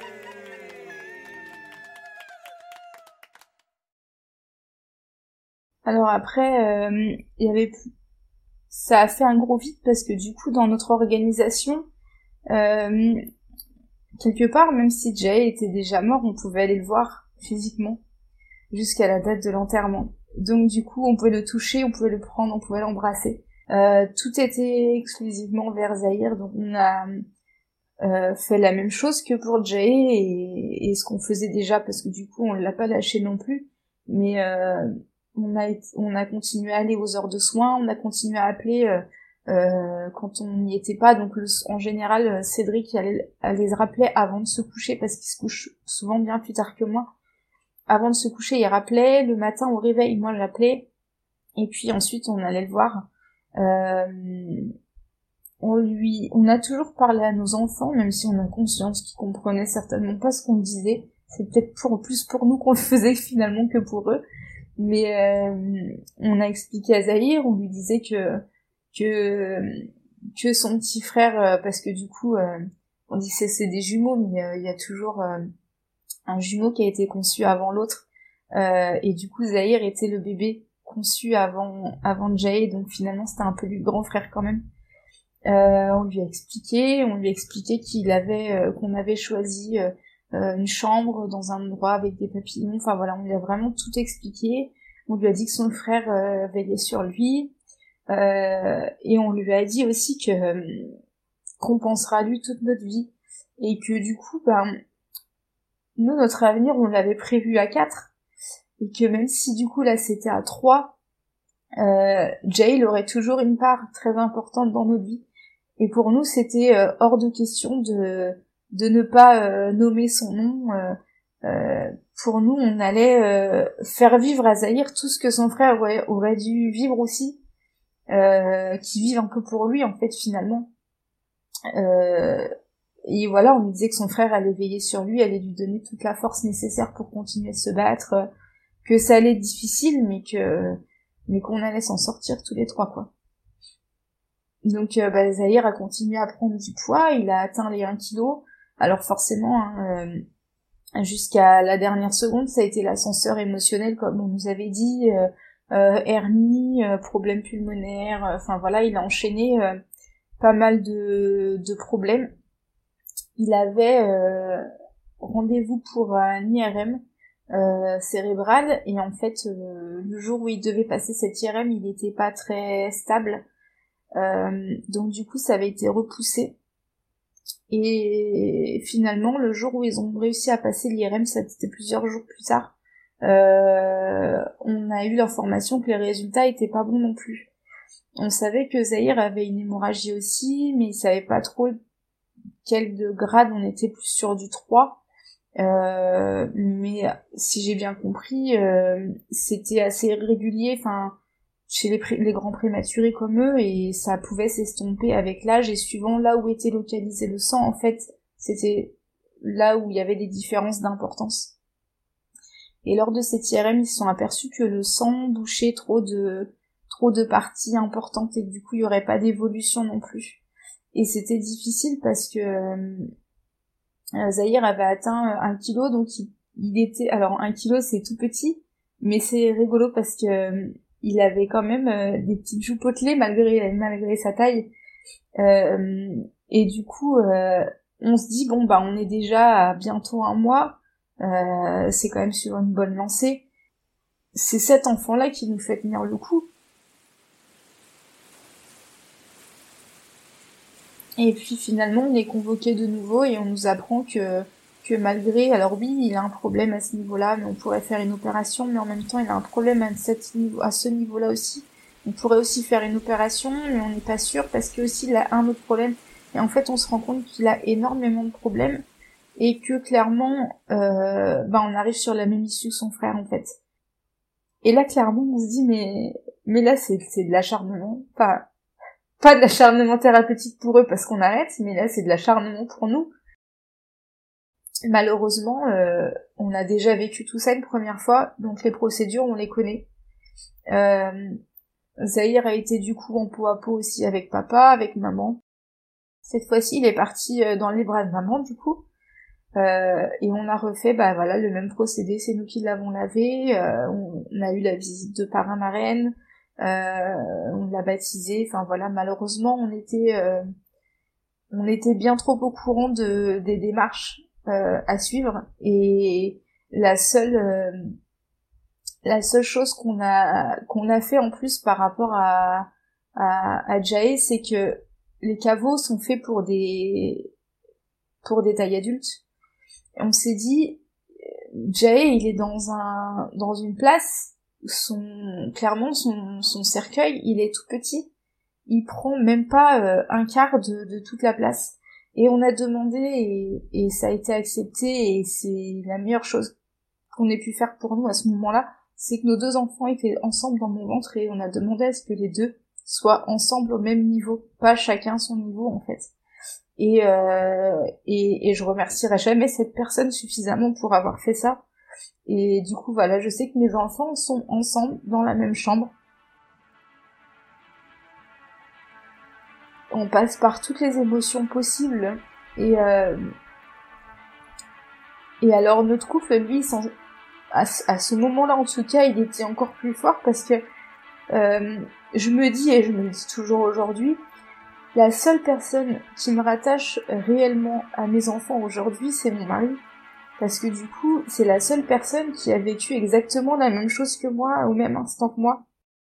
Alors après, euh, il y avait ça a fait un gros vide, parce que du coup dans notre organisation, euh, quelque part, même si Jay était déjà mort, on pouvait aller le voir physiquement jusqu'à la date de l'enterrement. Donc du coup, on pouvait le toucher, on pouvait le prendre, on pouvait l'embrasser. Euh, tout était exclusivement vers Zahir, donc on a euh, fait la même chose que pour Jay, et, et ce qu'on faisait déjà, parce que du coup, on l'a pas lâché non plus, mais euh, on a été, on a continué à aller aux heures de soins, on a continué à appeler euh, euh, quand on n'y était pas. Donc le, en général, Cédric allait, allait les rappeler avant de se coucher, parce qu'il se couche souvent bien plus tard que moi. Avant de se coucher, il rappelait. Le matin au réveil, moi j'appelais, et puis ensuite on allait le voir. Euh, on lui, on a toujours parlé à nos enfants, même si on a conscience qu'ils comprenaient certainement pas ce qu'on disait. C'est peut-être pour plus pour nous qu'on le faisait finalement que pour eux. Mais euh, on a expliqué à Zahir, on lui disait que que que son petit frère, euh, parce que du coup, euh, on dit que c'est des jumeaux, mais il euh, y a toujours euh, un jumeau qui a été conçu avant l'autre, euh, et du coup Zahir était le bébé conçu avant avant Jay, donc finalement c'était un peu lui le grand frère quand même. Euh, on lui a expliqué, on lui a expliqué qu'il avait euh, qu'on avait choisi euh, euh, une chambre dans un endroit avec des papillons. Enfin voilà, on lui a vraiment tout expliqué. On lui a dit que son frère euh, veillait sur lui, euh, et on lui a dit aussi que euh, qu'on pensera à lui toute notre vie, et que du coup, ben nous, notre avenir, on l'avait prévu à quatre, et que même si du coup là c'était à trois, euh, Jay il aurait toujours une part très importante dans notre vie. Et pour nous, c'était euh, hors de question de de ne pas euh, nommer son nom. Euh, euh, pour nous, on allait euh, faire vivre à Zahir tout ce que son frère aurait, aurait dû vivre aussi, euh, qui vive un peu pour lui en fait finalement. Euh, Et voilà, on lui disait que son frère allait veiller sur lui, allait lui donner toute la force nécessaire pour continuer à se battre, que ça allait être difficile, mais que mais qu'on allait s'en sortir tous les trois, quoi. Donc euh, bah, Zahir a continué à prendre du poids, il a atteint les un kilo. Alors forcément, hein, euh, jusqu'à la dernière seconde, ça a été l'ascenseur émotionnel, comme on nous avait dit, euh, euh, hernie, euh, problème pulmonaire, enfin euh, voilà, il a enchaîné euh, pas mal de, de problèmes. Il avait euh, rendez-vous pour un I R M euh, cérébral, et en fait euh, le jour où il devait passer cet I R M, il n'était pas très stable, euh, donc du coup ça avait été repoussé, et finalement le jour où ils ont réussi à passer l'I R M, ça c'était plusieurs jours plus tard, euh, on a eu l'information que les résultats étaient pas bons non plus. On savait que Zahir avait une hémorragie aussi, mais il savait pas trop quel de grade, on était plus sur du trois, euh, mais si j'ai bien compris, euh, c'était assez régulier, enfin chez les, pré- les grands prématurés comme eux, et ça pouvait s'estomper avec l'âge, et suivant là où était localisé le sang, en fait, c'était là où il y avait des différences d'importance. Et lors de cet I R M, ils se sont aperçus que le sang bouchait trop de trop de parties importantes, et que du coup il y aurait pas d'évolution non plus. et c'était difficile parce que euh, Zahir avait atteint un kilo, donc il, il était, alors un kilo c'est tout petit, mais c'est rigolo parce que euh, il avait quand même euh, des petites joues potelées malgré malgré sa taille, euh, et du coup euh, on se dit bon bah on est déjà à bientôt un mois, euh, c'est quand même sur une bonne lancée. C'est cet enfant-là qui nous fait tenir le coup. Et puis finalement on est convoqué de nouveau et on nous apprend que que malgré, alors oui il a un problème à ce niveau-là, mais on pourrait faire une opération, mais en même temps il a un problème à, cette niveau, à ce niveau-là aussi. On pourrait aussi faire une opération, mais on n'est pas sûr parce que aussi il a un autre problème. Et en fait on se rend compte qu'il a énormément de problèmes et que clairement euh, bah on arrive sur la même issue que son frère en fait. Et là clairement on se dit mais mais là c'est c'est de l'acharnement, enfin pas de l'acharnement thérapeutique pour eux parce qu'on arrête, mais là c'est de l'acharnement pour nous. Malheureusement, euh, on a déjà vécu tout ça une première fois, donc les procédures on les connaît. Euh, Zahir a été du coup en peau à peau aussi avec papa, avec maman. Cette fois-ci il est parti dans les bras de maman du coup, euh, et on a refait bah voilà le même procédé, c'est nous qui l'avons lavé, euh, on, on a eu la visite de parrain marraine, euh, on l'a baptisé, enfin voilà, malheureusement on était euh, on était bien trop au courant de des démarches euh, à suivre, et la seule euh, la seule chose qu'on a qu'on a fait en plus par rapport à à, à Jae, c'est que les caveaux sont faits pour des pour des tailles adultes. Et on s'est dit Jae il est dans un dans une place, son clairement son son cercueil il est tout petit, il prend même pas euh, un quart de, de toute la place. Et on a demandé et, et ça a été accepté, et c'est la meilleure chose qu'on ait pu faire pour nous à ce moment-là, c'est que nos deux enfants étaient ensemble dans mon ventre, et on a demandé à ce que les deux soient ensemble au même niveau, pas chacun son niveau en fait. Et, euh, et, et je remercierai jamais cette personne suffisamment pour avoir fait ça. Et du coup voilà, je sais que mes enfants sont ensemble dans la même chambre. On passe par toutes les émotions possibles, et euh, et alors notre couple lui sans, à, à ce moment-là en tout cas il était encore plus fort parce que euh, je me dis, et je me le dis toujours aujourd'hui, la seule personne qui me rattache réellement à mes enfants aujourd'hui, c'est mon mari. Parce que du coup, c'est la seule personne qui a vécu exactement la même chose que moi, au même instant que moi.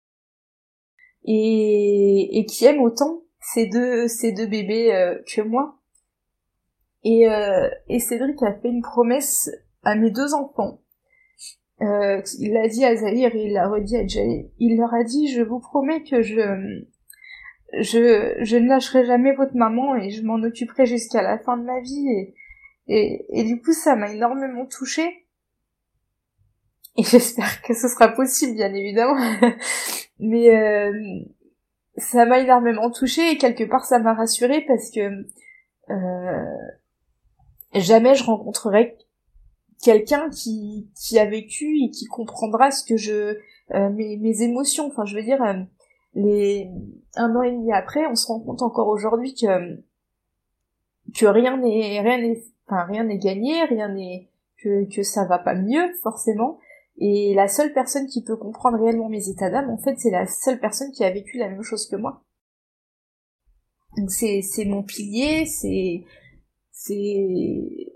Et, et qui aime autant ces deux, ces deux bébés euh, que moi. Et, euh, et Cédric a fait une promesse à mes deux enfants. Euh, il l'a dit à Zahir et il l'a redit à Jae. Il leur a dit, je vous promets que je... Je, je ne lâcherai jamais votre maman et je m'en occuperai jusqu'à la fin de ma vie, et, et, et du coup ça m'a énormément touchée, et j'espère que ce sera possible bien évidemment, mais euh, ça m'a énormément touchée, et quelque part ça m'a rassurée parce que euh, jamais je rencontrerai quelqu'un qui, qui a vécu et qui comprendra ce que je euh, mes, mes émotions, enfin je veux dire euh, les un an et demi après, on se rend compte encore aujourd'hui que que rien n'est rien n'est enfin rien n'est gagné, rien n'est que que ça va pas mieux forcément, et la seule personne qui peut comprendre réellement mes états d'âme en fait, c'est la seule personne qui a vécu la même chose que moi. Donc c'est c'est mon pilier, c'est c'est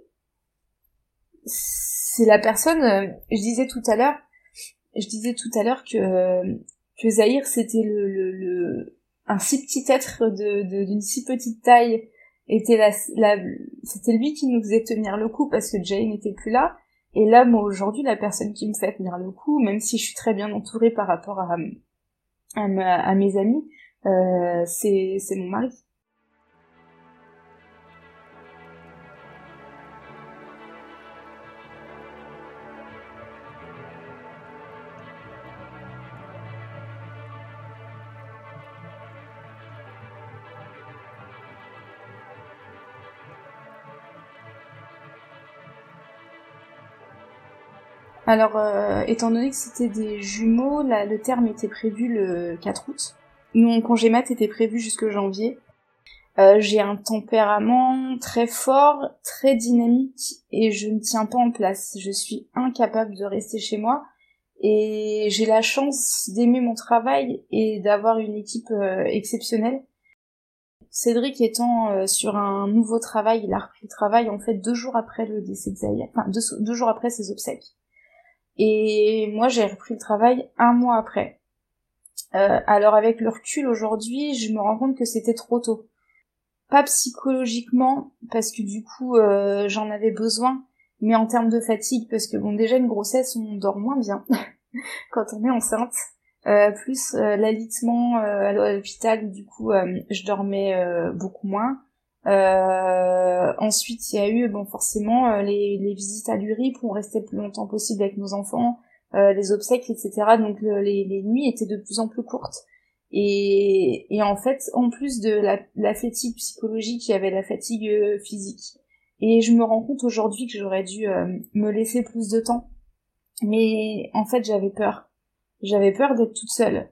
c'est la personne, euh, je disais tout à l'heure, je disais tout à l'heure que euh, que Zahir c'était le, le, le un si petit être de, de d'une si petite taille, était la, la c'était lui qui nous faisait tenir le coup parce que Jay n'était plus là, et là moi aujourd'hui la personne qui me fait tenir le coup, même si je suis très bien entourée par rapport à à, ma, à mes amis, euh, c'est c'est mon mari. Alors, euh, étant donné que c'était des jumeaux, là, le terme était prévu le quatre août. Mon congé mat était prévu jusque janvier. Euh, j'ai un tempérament très fort, très dynamique et je ne tiens pas en place. Je suis incapable de rester chez moi et j'ai la chance d'aimer mon travail et d'avoir une équipe euh, exceptionnelle. Cédric étant euh, sur un nouveau travail, il a repris le travail en fait deux jours après le décès de Zaya, enfin deux, deux jours après ses obsèques. Et moi j'ai repris le travail un mois après. Euh, alors avec le recul aujourd'hui, je me rends compte que c'était trop tôt. Pas psychologiquement, parce que du coup euh, j'en avais besoin, mais en termes de fatigue, parce que bon déjà une grossesse on dort moins bien quand on est enceinte, euh, plus euh, l'alitement euh, à l'hôpital, du coup euh, je dormais euh, beaucoup moins. Euh, ensuite il y a eu bon forcément euh, les, les visites à l'U R I P où on restait le plus longtemps possible avec nos enfants, euh, les obsèques, et cetera. Donc le, les, les nuits étaient de plus en plus courtes. Et, et en fait, en plus de la, la fatigue psychologique, il y avait la fatigue euh, physique. Et je me rends compte aujourd'hui que j'aurais dû euh, me laisser plus de temps. Mais en fait, j'avais peur. J'avais peur d'être toute seule.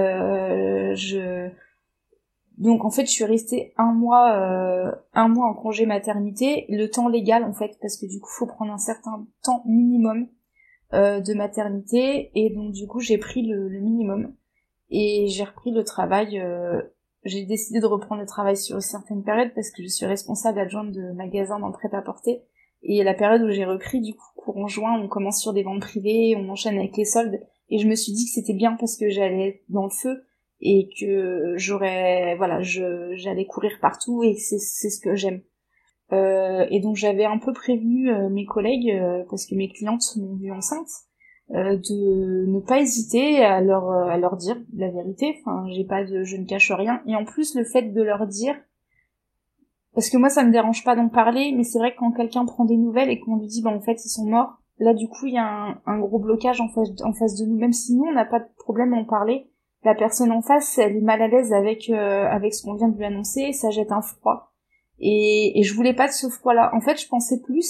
Euh, je... Donc en fait, je suis restée un mois, euh, un mois en congé maternité, le temps légal en fait, parce que du coup, faut prendre un certain temps minimum euh, de maternité. Et donc du coup, j'ai pris le, le minimum. Et j'ai repris le travail, euh, j'ai décidé de reprendre le travail sur certaines périodes parce que je suis responsable adjointe de magasin dans le prêt-à-porter. Et la période où j'ai repris, du coup, courant juin, on commence sur des ventes privées, on enchaîne avec les soldes. Et je me suis dit que c'était bien parce que j'allais être dans le feu et que j'aurais, voilà, je, j'allais courir partout et c'est, c'est ce que j'aime. Euh, et donc j'avais un peu prévenu euh, mes collègues, euh, parce que mes clientes m'ont vue enceinte, Euh, de ne pas hésiter à leur à leur dire la vérité. Enfin, j'ai pas de, je ne cache rien. Et en plus, le fait de leur dire, parce que moi, ça me dérange pas d'en parler, mais c'est vrai que quand quelqu'un prend des nouvelles et qu'on lui dit, bah en fait, ils sont morts, là, du coup, il y a un, un gros blocage en face en face de nous. Même si nous, on n'a pas de problème à en parler, la personne en face, elle est mal à l'aise avec euh, avec ce qu'on vient de lui annoncer, ça jette un froid. Et, et je voulais pas de ce froid-là. En fait, je pensais plus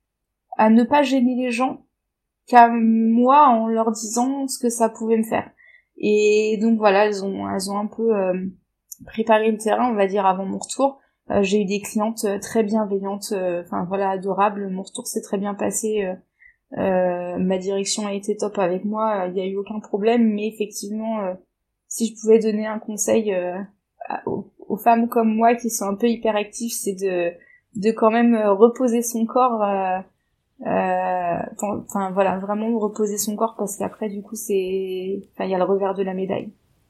à ne pas gêner les gens qu'à moi en leur disant ce que ça pouvait me faire. Et donc voilà, elles ont elles ont un peu euh, préparé le terrain, on va dire, avant mon retour. Euh, j'ai eu des clientes très bienveillantes, enfin euh, voilà, adorables. Mon retour s'est très bien passé. Euh, euh, ma direction a été top avec moi, il y a eu aucun problème. Mais effectivement, euh, si je pouvais donner un conseil euh, à, aux, aux femmes comme moi qui sont un peu hyperactives, c'est de de quand même reposer son corps. Euh, enfin euh, voilà, vraiment reposer son corps, parce qu'après du coup c'est, enfin il y a le revers de la médaille.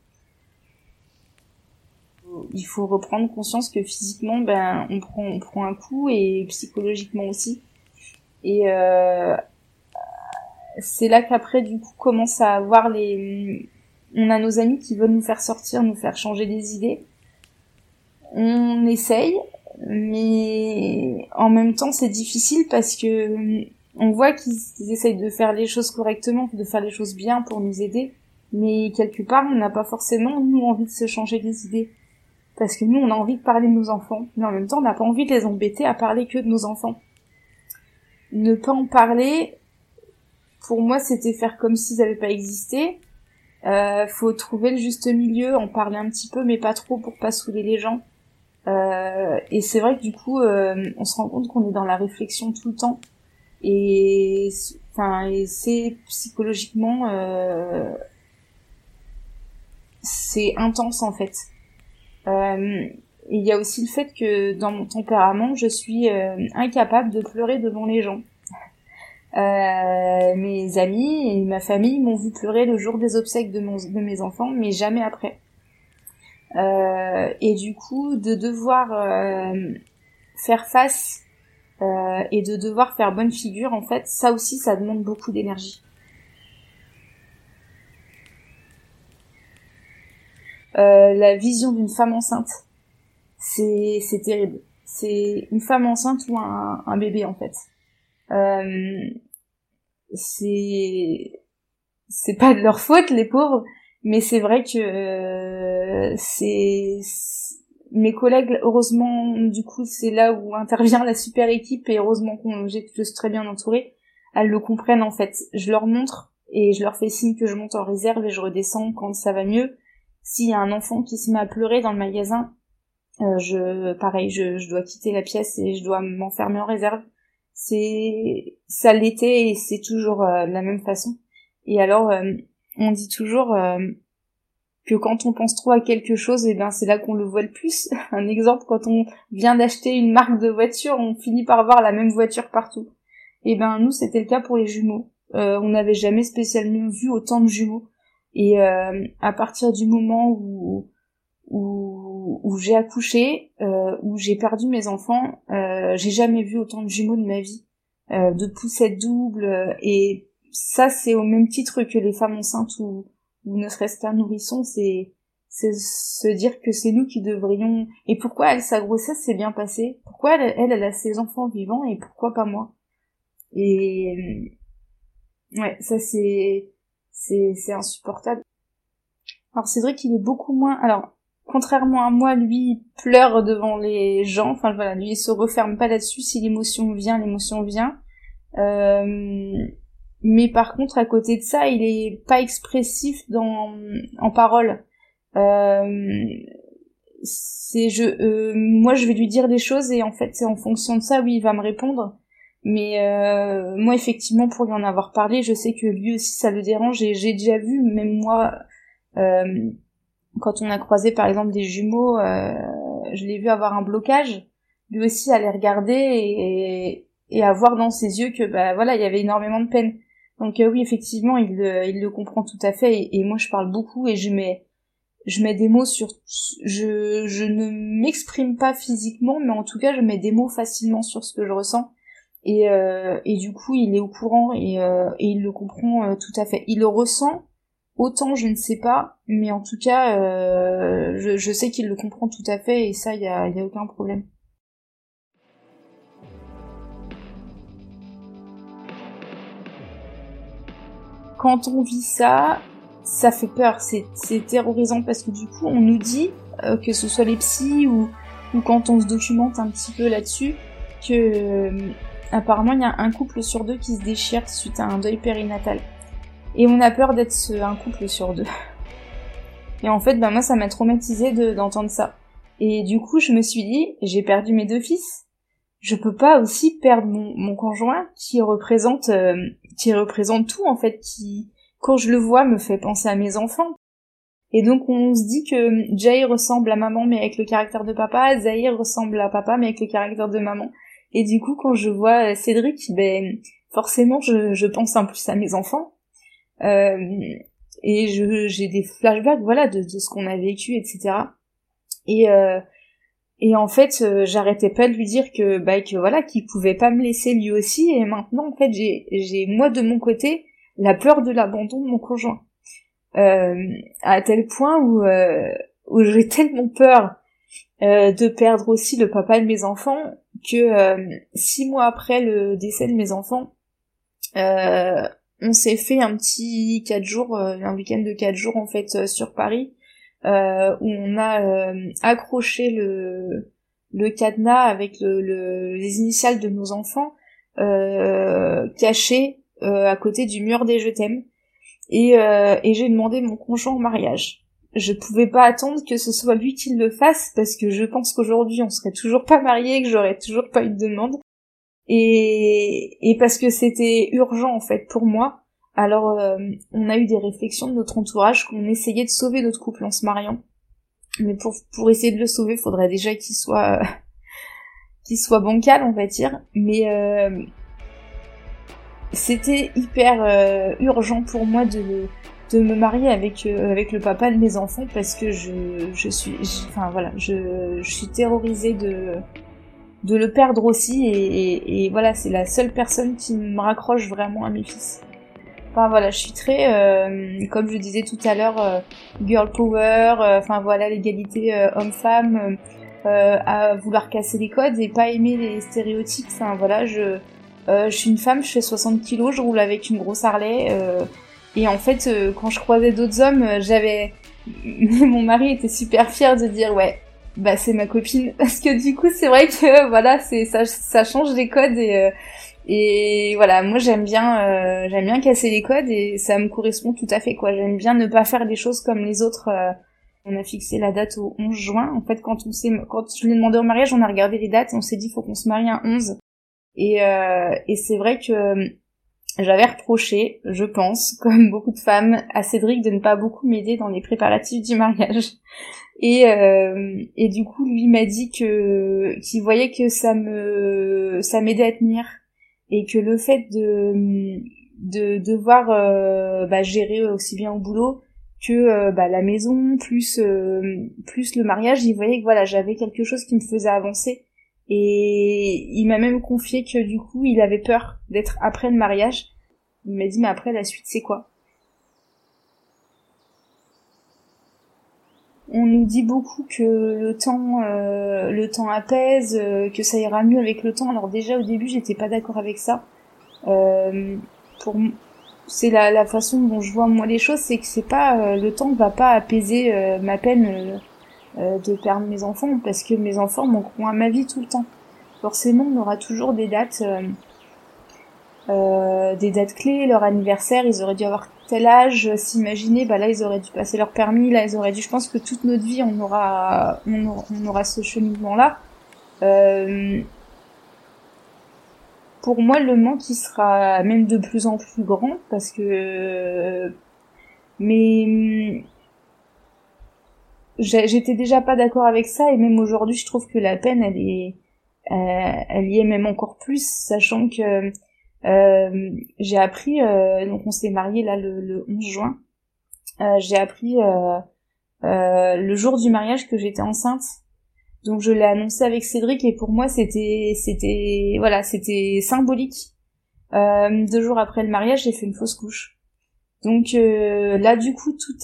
Il faut reprendre conscience que physiquement ben on prend on prend un coup, et psychologiquement aussi. Et euh, c'est là qu'après du coup commence à avoir les, on a nos amis qui veulent nous faire sortir, nous faire changer des idées. On essaye, mais en même temps c'est difficile parce que on voit qu'ils, qu'ils essayent de faire les choses correctement, de faire les choses bien pour nous aider, mais quelque part on n'a pas forcément nous envie de se changer les idées, parce que nous on a envie de parler de nos enfants, mais en même temps on n'a pas envie de les embêter à parler que de nos enfants. Ne pas en parler, pour moi c'était faire comme s'ils n'avaient pas existé. Euh, faut trouver le juste milieu, en parler un petit peu mais pas trop pour pas saouler les gens. Euh, et c'est vrai que du coup, euh, on se rend compte qu'on est dans la réflexion tout le temps, et enfin, et c'est psychologiquement, euh, c'est intense en fait. Euh, et il y a aussi le fait que dans mon tempérament, je suis euh, incapable de pleurer devant les gens. Euh, mes amis et ma famille m'ont vu pleurer le jour des obsèques de, mon, de mes enfants, mais jamais après. Euh, et du coup, de devoir euh, faire face euh, et de devoir faire bonne figure, en fait, ça aussi, ça demande beaucoup d'énergie. Euh, la vision d'une femme enceinte, c'est c'est terrible. C'est une femme enceinte ou un, un bébé, en fait. Euh, c'est c'est pas de leur faute, les pauvres. Mais c'est vrai que euh, c'est, c'est mes collègues, heureusement, du coup c'est là où intervient la super équipe, et heureusement qu'on j'ai je suis très bien entourée. Elles le comprennent en fait. Je leur montre et je leur fais signe que je monte en réserve et je redescends quand ça va mieux. S'il y a un enfant qui se met à pleurer dans le magasin, Euh, je, pareil, je, je dois quitter la pièce et je dois m'enfermer en réserve. C'est, ça l'était et c'est toujours euh, de la même façon. Et alors, euh, on dit toujours euh, que quand on pense trop à quelque chose, eh ben c'est là qu'on le voit le plus. Un exemple, quand on vient d'acheter une marque de voiture, on finit par voir la même voiture partout. Et ben nous, c'était le cas pour les jumeaux. Euh, on n'avait jamais spécialement vu autant de jumeaux. Et euh, à partir du moment où où, où j'ai accouché, euh, où j'ai perdu mes enfants, euh, j'ai jamais vu autant de jumeaux de ma vie, euh, de poussettes doubles, euh, et ça c'est au même titre que les femmes enceintes ou, ou ne serait-ce qu'un nourrisson, c'est, c'est se dire que c'est nous qui devrions... Et pourquoi elle, sa grossesse s'est bien passée? Pourquoi elle, elle, elle a ses enfants vivants et pourquoi pas moi? Et ouais, ça c'est, c'est, c'est insupportable. Alors Cédric, il est beaucoup moins... Alors, contrairement à moi, lui, il pleure devant les gens. Enfin, voilà, lui, il se referme pas là-dessus. Si l'émotion vient, l'émotion vient. Euh... Mais par contre, à côté de ça, il est pas expressif dans en parole. Euh... C'est je, euh... moi, je vais lui dire les choses et en fait, c'est en fonction de ça, oui, il va me répondre. Mais euh... moi, effectivement, pour lui en avoir parlé, je sais que lui aussi, ça le dérange et j'ai déjà vu, même moi. Euh, quand on a croisé par exemple des jumeaux, euh, je l'ai vu avoir un blocage, lui aussi aller regarder et, et à voir dans ses yeux que bah voilà, il y avait énormément de peine. Donc euh, oui, effectivement, il le, il le comprend tout à fait et, et moi je parle beaucoup et je mets je mets des mots sur je je ne m'exprime pas physiquement, mais en tout cas je mets des mots facilement sur ce que je ressens et euh, et du coup il est au courant et euh, et il le comprend euh, tout à fait. Il le ressent. Autant je ne sais pas, mais en tout cas, euh, je, je sais qu'il le comprend tout à fait et ça, il y a, y a aucun problème. Quand on vit ça, ça fait peur, c'est, c'est terrorisant parce que du coup, on nous dit, euh, que ce soit les psys ou, ou quand on se documente un petit peu là-dessus, que euh, apparemment il y a un couple sur deux qui se déchire suite à un deuil périnatal. Et on a peur d'être un couple sur deux. Et en fait, bah moi, ça m'a traumatisée de, d'entendre ça. Et du coup, je me suis dit, j'ai perdu mes deux fils. Je peux pas aussi perdre mon, mon conjoint qui représente, euh, qui représente tout, en fait, qui, quand je le vois, me fait penser à mes enfants. Et donc, on se dit que Jay ressemble à maman, mais avec le caractère de papa. Zahir ressemble à papa, mais avec le caractère de maman. Et du coup, quand je vois Cédric, ben, forcément, je, je pense un peu plus à mes enfants. Euh, et je, j'ai des flashbacks, voilà, de, de ce qu'on a vécu, et cetera. Et euh, et en fait, euh, j'arrêtais pas de lui dire que bah que voilà, qu'il pouvait pas me laisser lui aussi. Et maintenant, en fait, j'ai j'ai moi de mon côté la peur de l'abandon de mon conjoint, euh, à tel point où euh, où j'ai tellement peur euh, de perdre aussi le papa de mes enfants que euh, six mois après le décès de mes enfants. Euh, On s'est fait un petit quatre jours, euh, un week-end de quatre jours en fait euh, sur Paris, euh, où on a euh, accroché le le cadenas avec le, le, les initiales de nos enfants euh, cachés euh, à côté du mur des je t'aime. Et, euh, et j'ai demandé mon conjoint en mariage. Je pouvais pas attendre que ce soit lui qui le fasse parce que je pense qu'aujourd'hui on serait toujours pas mariés, que j'aurais toujours pas eu de demande. Et, et parce que c'était urgent en fait pour moi. Alors euh, on a eu des réflexions de notre entourage qu'on essayait de sauver notre couple en se mariant, mais pour pour essayer de le sauver, faudrait déjà qu'il soit euh, qu'il soit bancal, on va dire. Mais euh, c'était hyper euh, urgent pour moi de de me marier avec euh, avec le papa de mes enfants parce que je je suis enfin voilà je je suis terrorisée de de le perdre aussi et, et, et voilà, c'est la seule personne qui me raccroche vraiment à mes fils. Enfin voilà, je suis très, euh, comme je disais tout à l'heure, euh, girl power, euh, enfin voilà, l'égalité euh, homme-femme, euh, à vouloir casser les codes et pas aimer les stéréotypes. Enfin voilà, je, euh, je suis une femme, je fais soixante kilos, je roule avec une grosse Harley, euh, et en fait, euh, quand je croisais d'autres hommes, j'avais, mon mari était super fier de dire ouais. Bah c'est ma copine parce que du coup c'est vrai que voilà c'est ça ça change les codes et euh, et voilà moi j'aime bien euh, j'aime bien casser les codes et ça me correspond tout à fait quoi. J'aime bien ne pas faire les choses comme les autres euh, On a fixé la date au onze juin. En fait, quand on s'est, quand je l'ai demandé au mariage, on a regardé les dates, et on s'est dit, faut qu'on se marie un onze. Et, euh, et c'est vrai que j'avais reproché, je pense, comme beaucoup de femmes, à Cédric de ne pas beaucoup m'aider dans les préparatifs du mariage. Et, euh, et du coup, lui m'a dit que, qu'il voyait que ça me, ça m'aidait à tenir. Et que le fait de, de devoir, euh, bah, gérer aussi bien au boulot, que euh, bah, la maison plus euh, plus le mariage, il voyait que voilà, j'avais quelque chose qui me faisait avancer, et il m'a même confié que du coup il avait peur d'être après le mariage. Il m'a dit mais après la suite c'est quoi? On nous dit beaucoup que le temps euh, le temps apaise, euh, que ça ira mieux avec le temps. Alors déjà au début j'étais pas d'accord avec ça. Euh, pour c'est la, la façon dont je vois moi les choses, c'est que c'est pas euh, le temps va pas apaiser euh, ma peine euh, euh, de perdre mes enfants, parce que mes enfants manqueront à ma vie tout le temps. Forcément, on aura toujours des dates, euh, euh, des dates clés, leur anniversaire, ils auraient dû avoir tel âge, s'imaginer, bah là ils auraient dû passer leur permis, là ils auraient dû, je pense que toute notre vie on aura, on aura, on aura ce cheminement-là. Euh, Pour moi, le manque, il sera même de plus en plus grand, parce que... Mais... J'étais déjà pas d'accord avec ça, et même aujourd'hui, je trouve que la peine, elle est... Elle y est même encore plus, sachant que... Euh, j'ai appris... Euh, donc on s'est mariés là le, le onze juin. Euh, j'ai appris euh, euh, le jour du mariage que j'étais enceinte. Donc je l'ai annoncé avec Cédric, et pour moi c'était c'était voilà c'était symbolique. Euh, deux jours après le mariage, j'ai fait une fausse couche. Donc euh, là du coup tout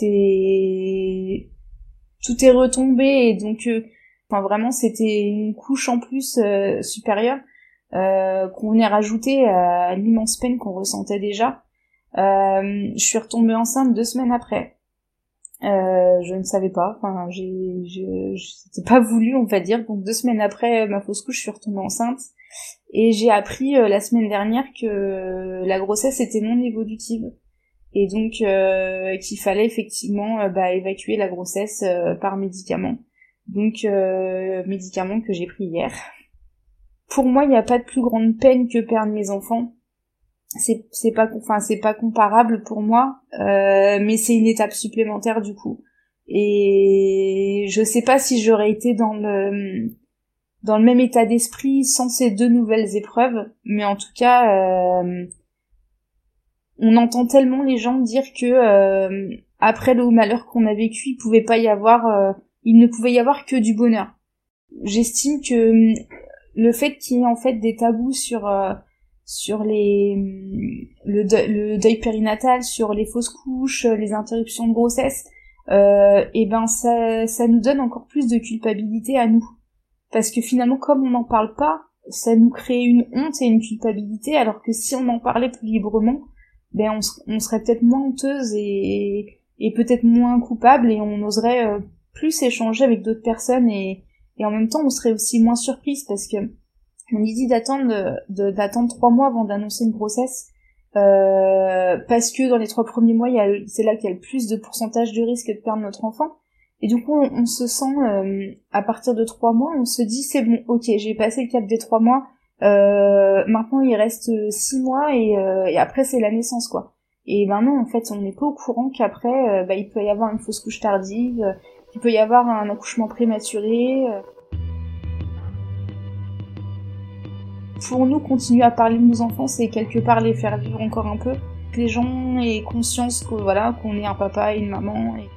est tout est retombé, et donc euh, enfin vraiment c'était une couche en plus euh, supérieure euh, qu'on venait rajouter à l'immense peine qu'on ressentait déjà. Euh, je suis retombée enceinte deux semaines après. Euh, je ne savais pas, enfin, j'ai, je, je, c'était pas voulu, on va dire. Donc deux semaines après ma fausse couche, je suis retombée enceinte, et j'ai appris euh, la semaine dernière que la grossesse était non évolutive, et donc euh, qu'il fallait effectivement euh, bah, évacuer la grossesse euh, par médicament. Donc euh, médicament que j'ai pris hier. Pour moi, il n'y a pas de plus grande peine que perdre mes enfants. c'est c'est pas enfin c'est pas comparable pour moi, euh, mais c'est une étape supplémentaire du coup, et je sais pas si j'aurais été dans le dans le même état d'esprit sans ces deux nouvelles épreuves, mais en tout cas euh, on entend tellement les gens dire que euh, après le malheur qu'on a vécu, il pouvait pas y avoir euh, il ne pouvait y avoir que du bonheur. J'estime que le fait qu'il y ait en fait des tabous sur euh, sur les le deuil, le deuil périnatal, sur les fausses couches, les interruptions de grossesse, euh, et ben ça ça nous donne encore plus de culpabilité à nous, parce que finalement comme on n'en parle pas, ça nous crée une honte et une culpabilité, alors que si on en parlait plus librement, ben on, on serait peut-être moins honteuse et et peut-être moins coupable, et on oserait euh, plus échanger avec d'autres personnes, et et en même temps on serait aussi moins surprise, parce que on dit d'attendre de, d'attendre trois mois avant d'annoncer une grossesse, euh, parce que dans les trois premiers mois, il y a, c'est là qu'il y a le plus de pourcentage de risque de perdre notre enfant. Et du coup, on, on se sent, euh, à partir de trois mois, on se dit c'est bon, ok, j'ai passé le cap des trois mois, euh, maintenant il reste six mois, et, euh, et après c'est la naissance, quoi. Et ben non, en fait, on n'est pas au courant qu'après, euh, bah, il peut y avoir une fausse couche tardive, euh, il peut y avoir un accouchement prématuré. Euh, Pour nous, continuer à parler de nos enfants, c'est quelque part les faire vivre encore un peu. Que les gens aient conscience que voilà, qu'on est un papa et une maman. Et...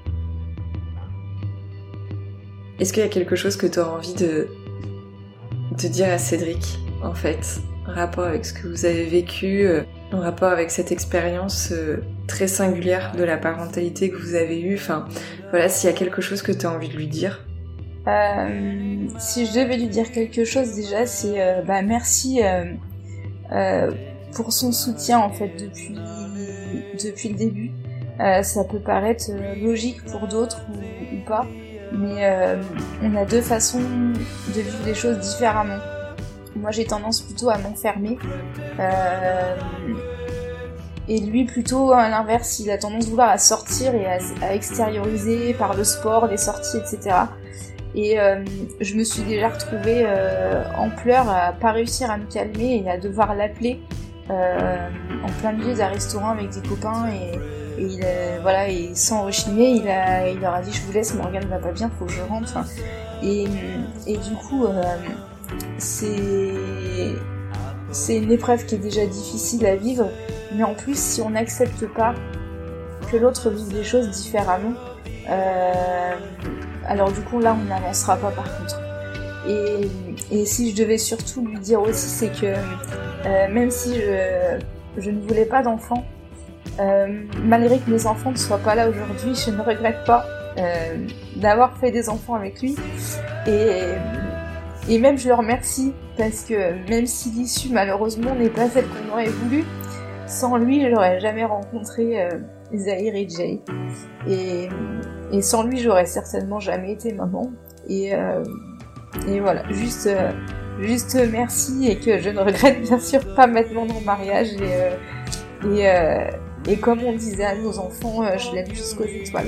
Est-ce qu'il y a quelque chose que tu auras envie de, de dire à Cédric, en fait, en rapport avec ce que vous avez vécu, en rapport avec cette expérience très singulière de la parentalité que vous avez eue, enfin, voilà, s'il y a quelque chose que tu as envie de lui dire? Euh, si je devais lui dire quelque chose, déjà, c'est euh, bah merci euh, euh, pour son soutien en fait depuis depuis le début. Euh, ça peut paraître logique pour d'autres ou, ou pas, mais euh, on a deux façons de vivre les choses différemment. Moi, j'ai tendance plutôt à m'enfermer. Euh, Et lui, plutôt, à l'inverse, il a tendance à vouloir à sortir et à, à extérioriser par le sport, les sorties, et cetera. Et euh, je me suis déjà retrouvée euh, en pleurs, à pas réussir à me calmer et à devoir l'appeler euh, en plein milieu d'un restaurant avec des copains. Et, et il a, voilà, et sans rechigner, il, a, il leur a dit « Je vous laisse, Morgane va pas bien, faut que je rentre. » Enfin, et, et du coup, euh, c'est, c'est une épreuve qui est déjà difficile à vivre. Mais en plus, si on n'accepte pas que l'autre vive les choses différemment, euh, alors du coup là on n'avancera pas par contre. Et, et si je devais surtout lui dire aussi, c'est que euh, même si je, je ne voulais pas d'enfants, euh, malgré que mes enfants ne soient pas là aujourd'hui, je ne regrette pas euh, d'avoir fait des enfants avec lui. Et, et même je le remercie parce que même si l'issue malheureusement n'est pas celle qu'on aurait voulu, sans lui, je n'aurais jamais rencontré euh, Zahir et Jay. Et, et sans lui, j'aurais certainement jamais été maman. Et, euh, et voilà, juste, euh, juste merci et que je ne regrette bien sûr pas maintenant mon mariage. Et, euh, et, euh, et comme on disait à nos enfants, euh, je l'aime jusqu'aux étoiles.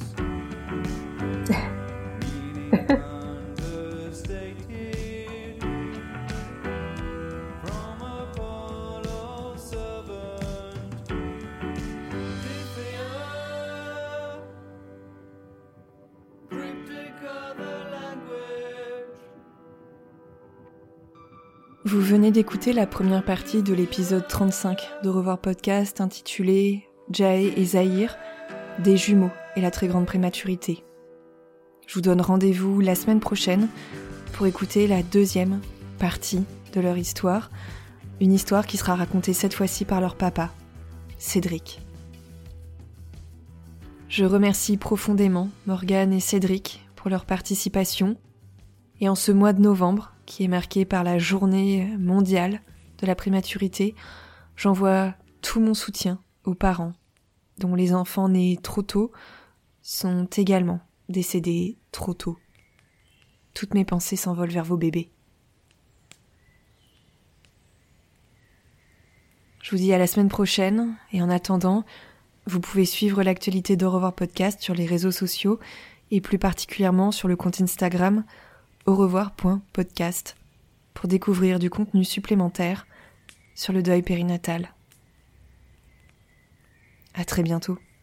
Vous venez d'écouter la première partie de l'épisode trente-cinq d'Au revoir podcast intitulé Jay et Zahir, des jumeaux et la très grande prématurité. Je vous donne rendez-vous la semaine prochaine pour écouter la deuxième partie de leur histoire, une histoire qui sera racontée cette fois-ci par leur papa, Cédric. Je remercie profondément Morgane et Cédric pour leur participation, et en ce mois de novembre, qui est marqué par la journée mondiale de la prématurité, j'envoie tout mon soutien aux parents dont les enfants nés trop tôt sont également décédés trop tôt. Toutes mes pensées s'envolent vers vos bébés. Je vous dis à la semaine prochaine, et en attendant, vous pouvez suivre l'actualité d'Au revoir podcast sur les réseaux sociaux et plus particulièrement sur le compte Instagram au revoir point podcast pour découvrir du contenu supplémentaire sur le deuil périnatal. À très bientôt.